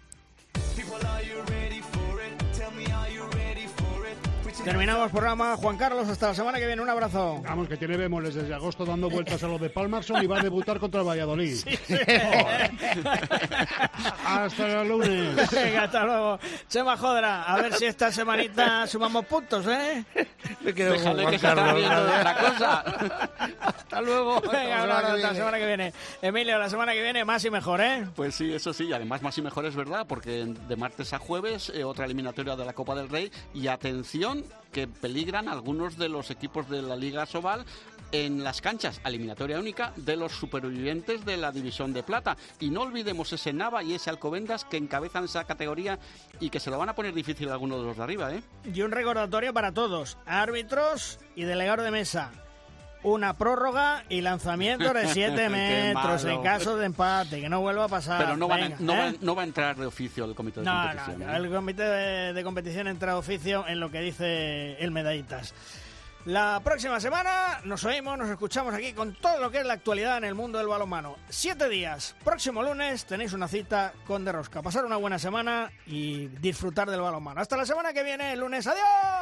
Terminamos programa. Juan Carlos, hasta la semana que viene. Un abrazo. Vamos, que tiene Bemoles desde agosto dando vueltas a lo de Palmarsson y va a debutar contra el Valladolid. Sí, sí. Hasta el lunes. Venga, hasta luego. Chema Jodra, a ver si esta semanita sumamos puntos, ¿eh? Me quedo con Déjale Juan que se está Carlos. riendo de otra cosa. Hasta luego. Venga, un abrazo, hasta la semana que viene. Emilio, la semana que viene más y mejor, ¿eh? Pues sí, eso sí, además más y mejor es verdad, porque de martes a jueves eh, otra eliminatoria de la Copa del Rey y atención que peligran algunos de los equipos de la Liga Sobal en las canchas, eliminatoria única de los supervivientes de la División de Plata. Y no olvidemos ese Nava y ese Alcobendas que encabezan esa categoría y que se lo van a poner difícil a algunos de los de arriba, ¿eh? Y un recordatorio para todos, árbitros y delegado de mesa. Una prórroga y lanzamiento de siete metros en caso de empate, que no vuelva a pasar. Pero no, Venga, van a, no, ¿eh? va, no va a entrar de oficio el comité de no, competición. No, ¿eh? el comité de, de competición entra de oficio en lo que dice el Medallitas. La próxima semana nos oímos, nos escuchamos aquí con todo lo que es la actualidad en el mundo del balonmano. Siete días, próximo lunes tenéis una cita con De Rosca. Pasar una buena semana y disfrutar del balonmano. Hasta la semana que viene, el lunes. ¡Adiós!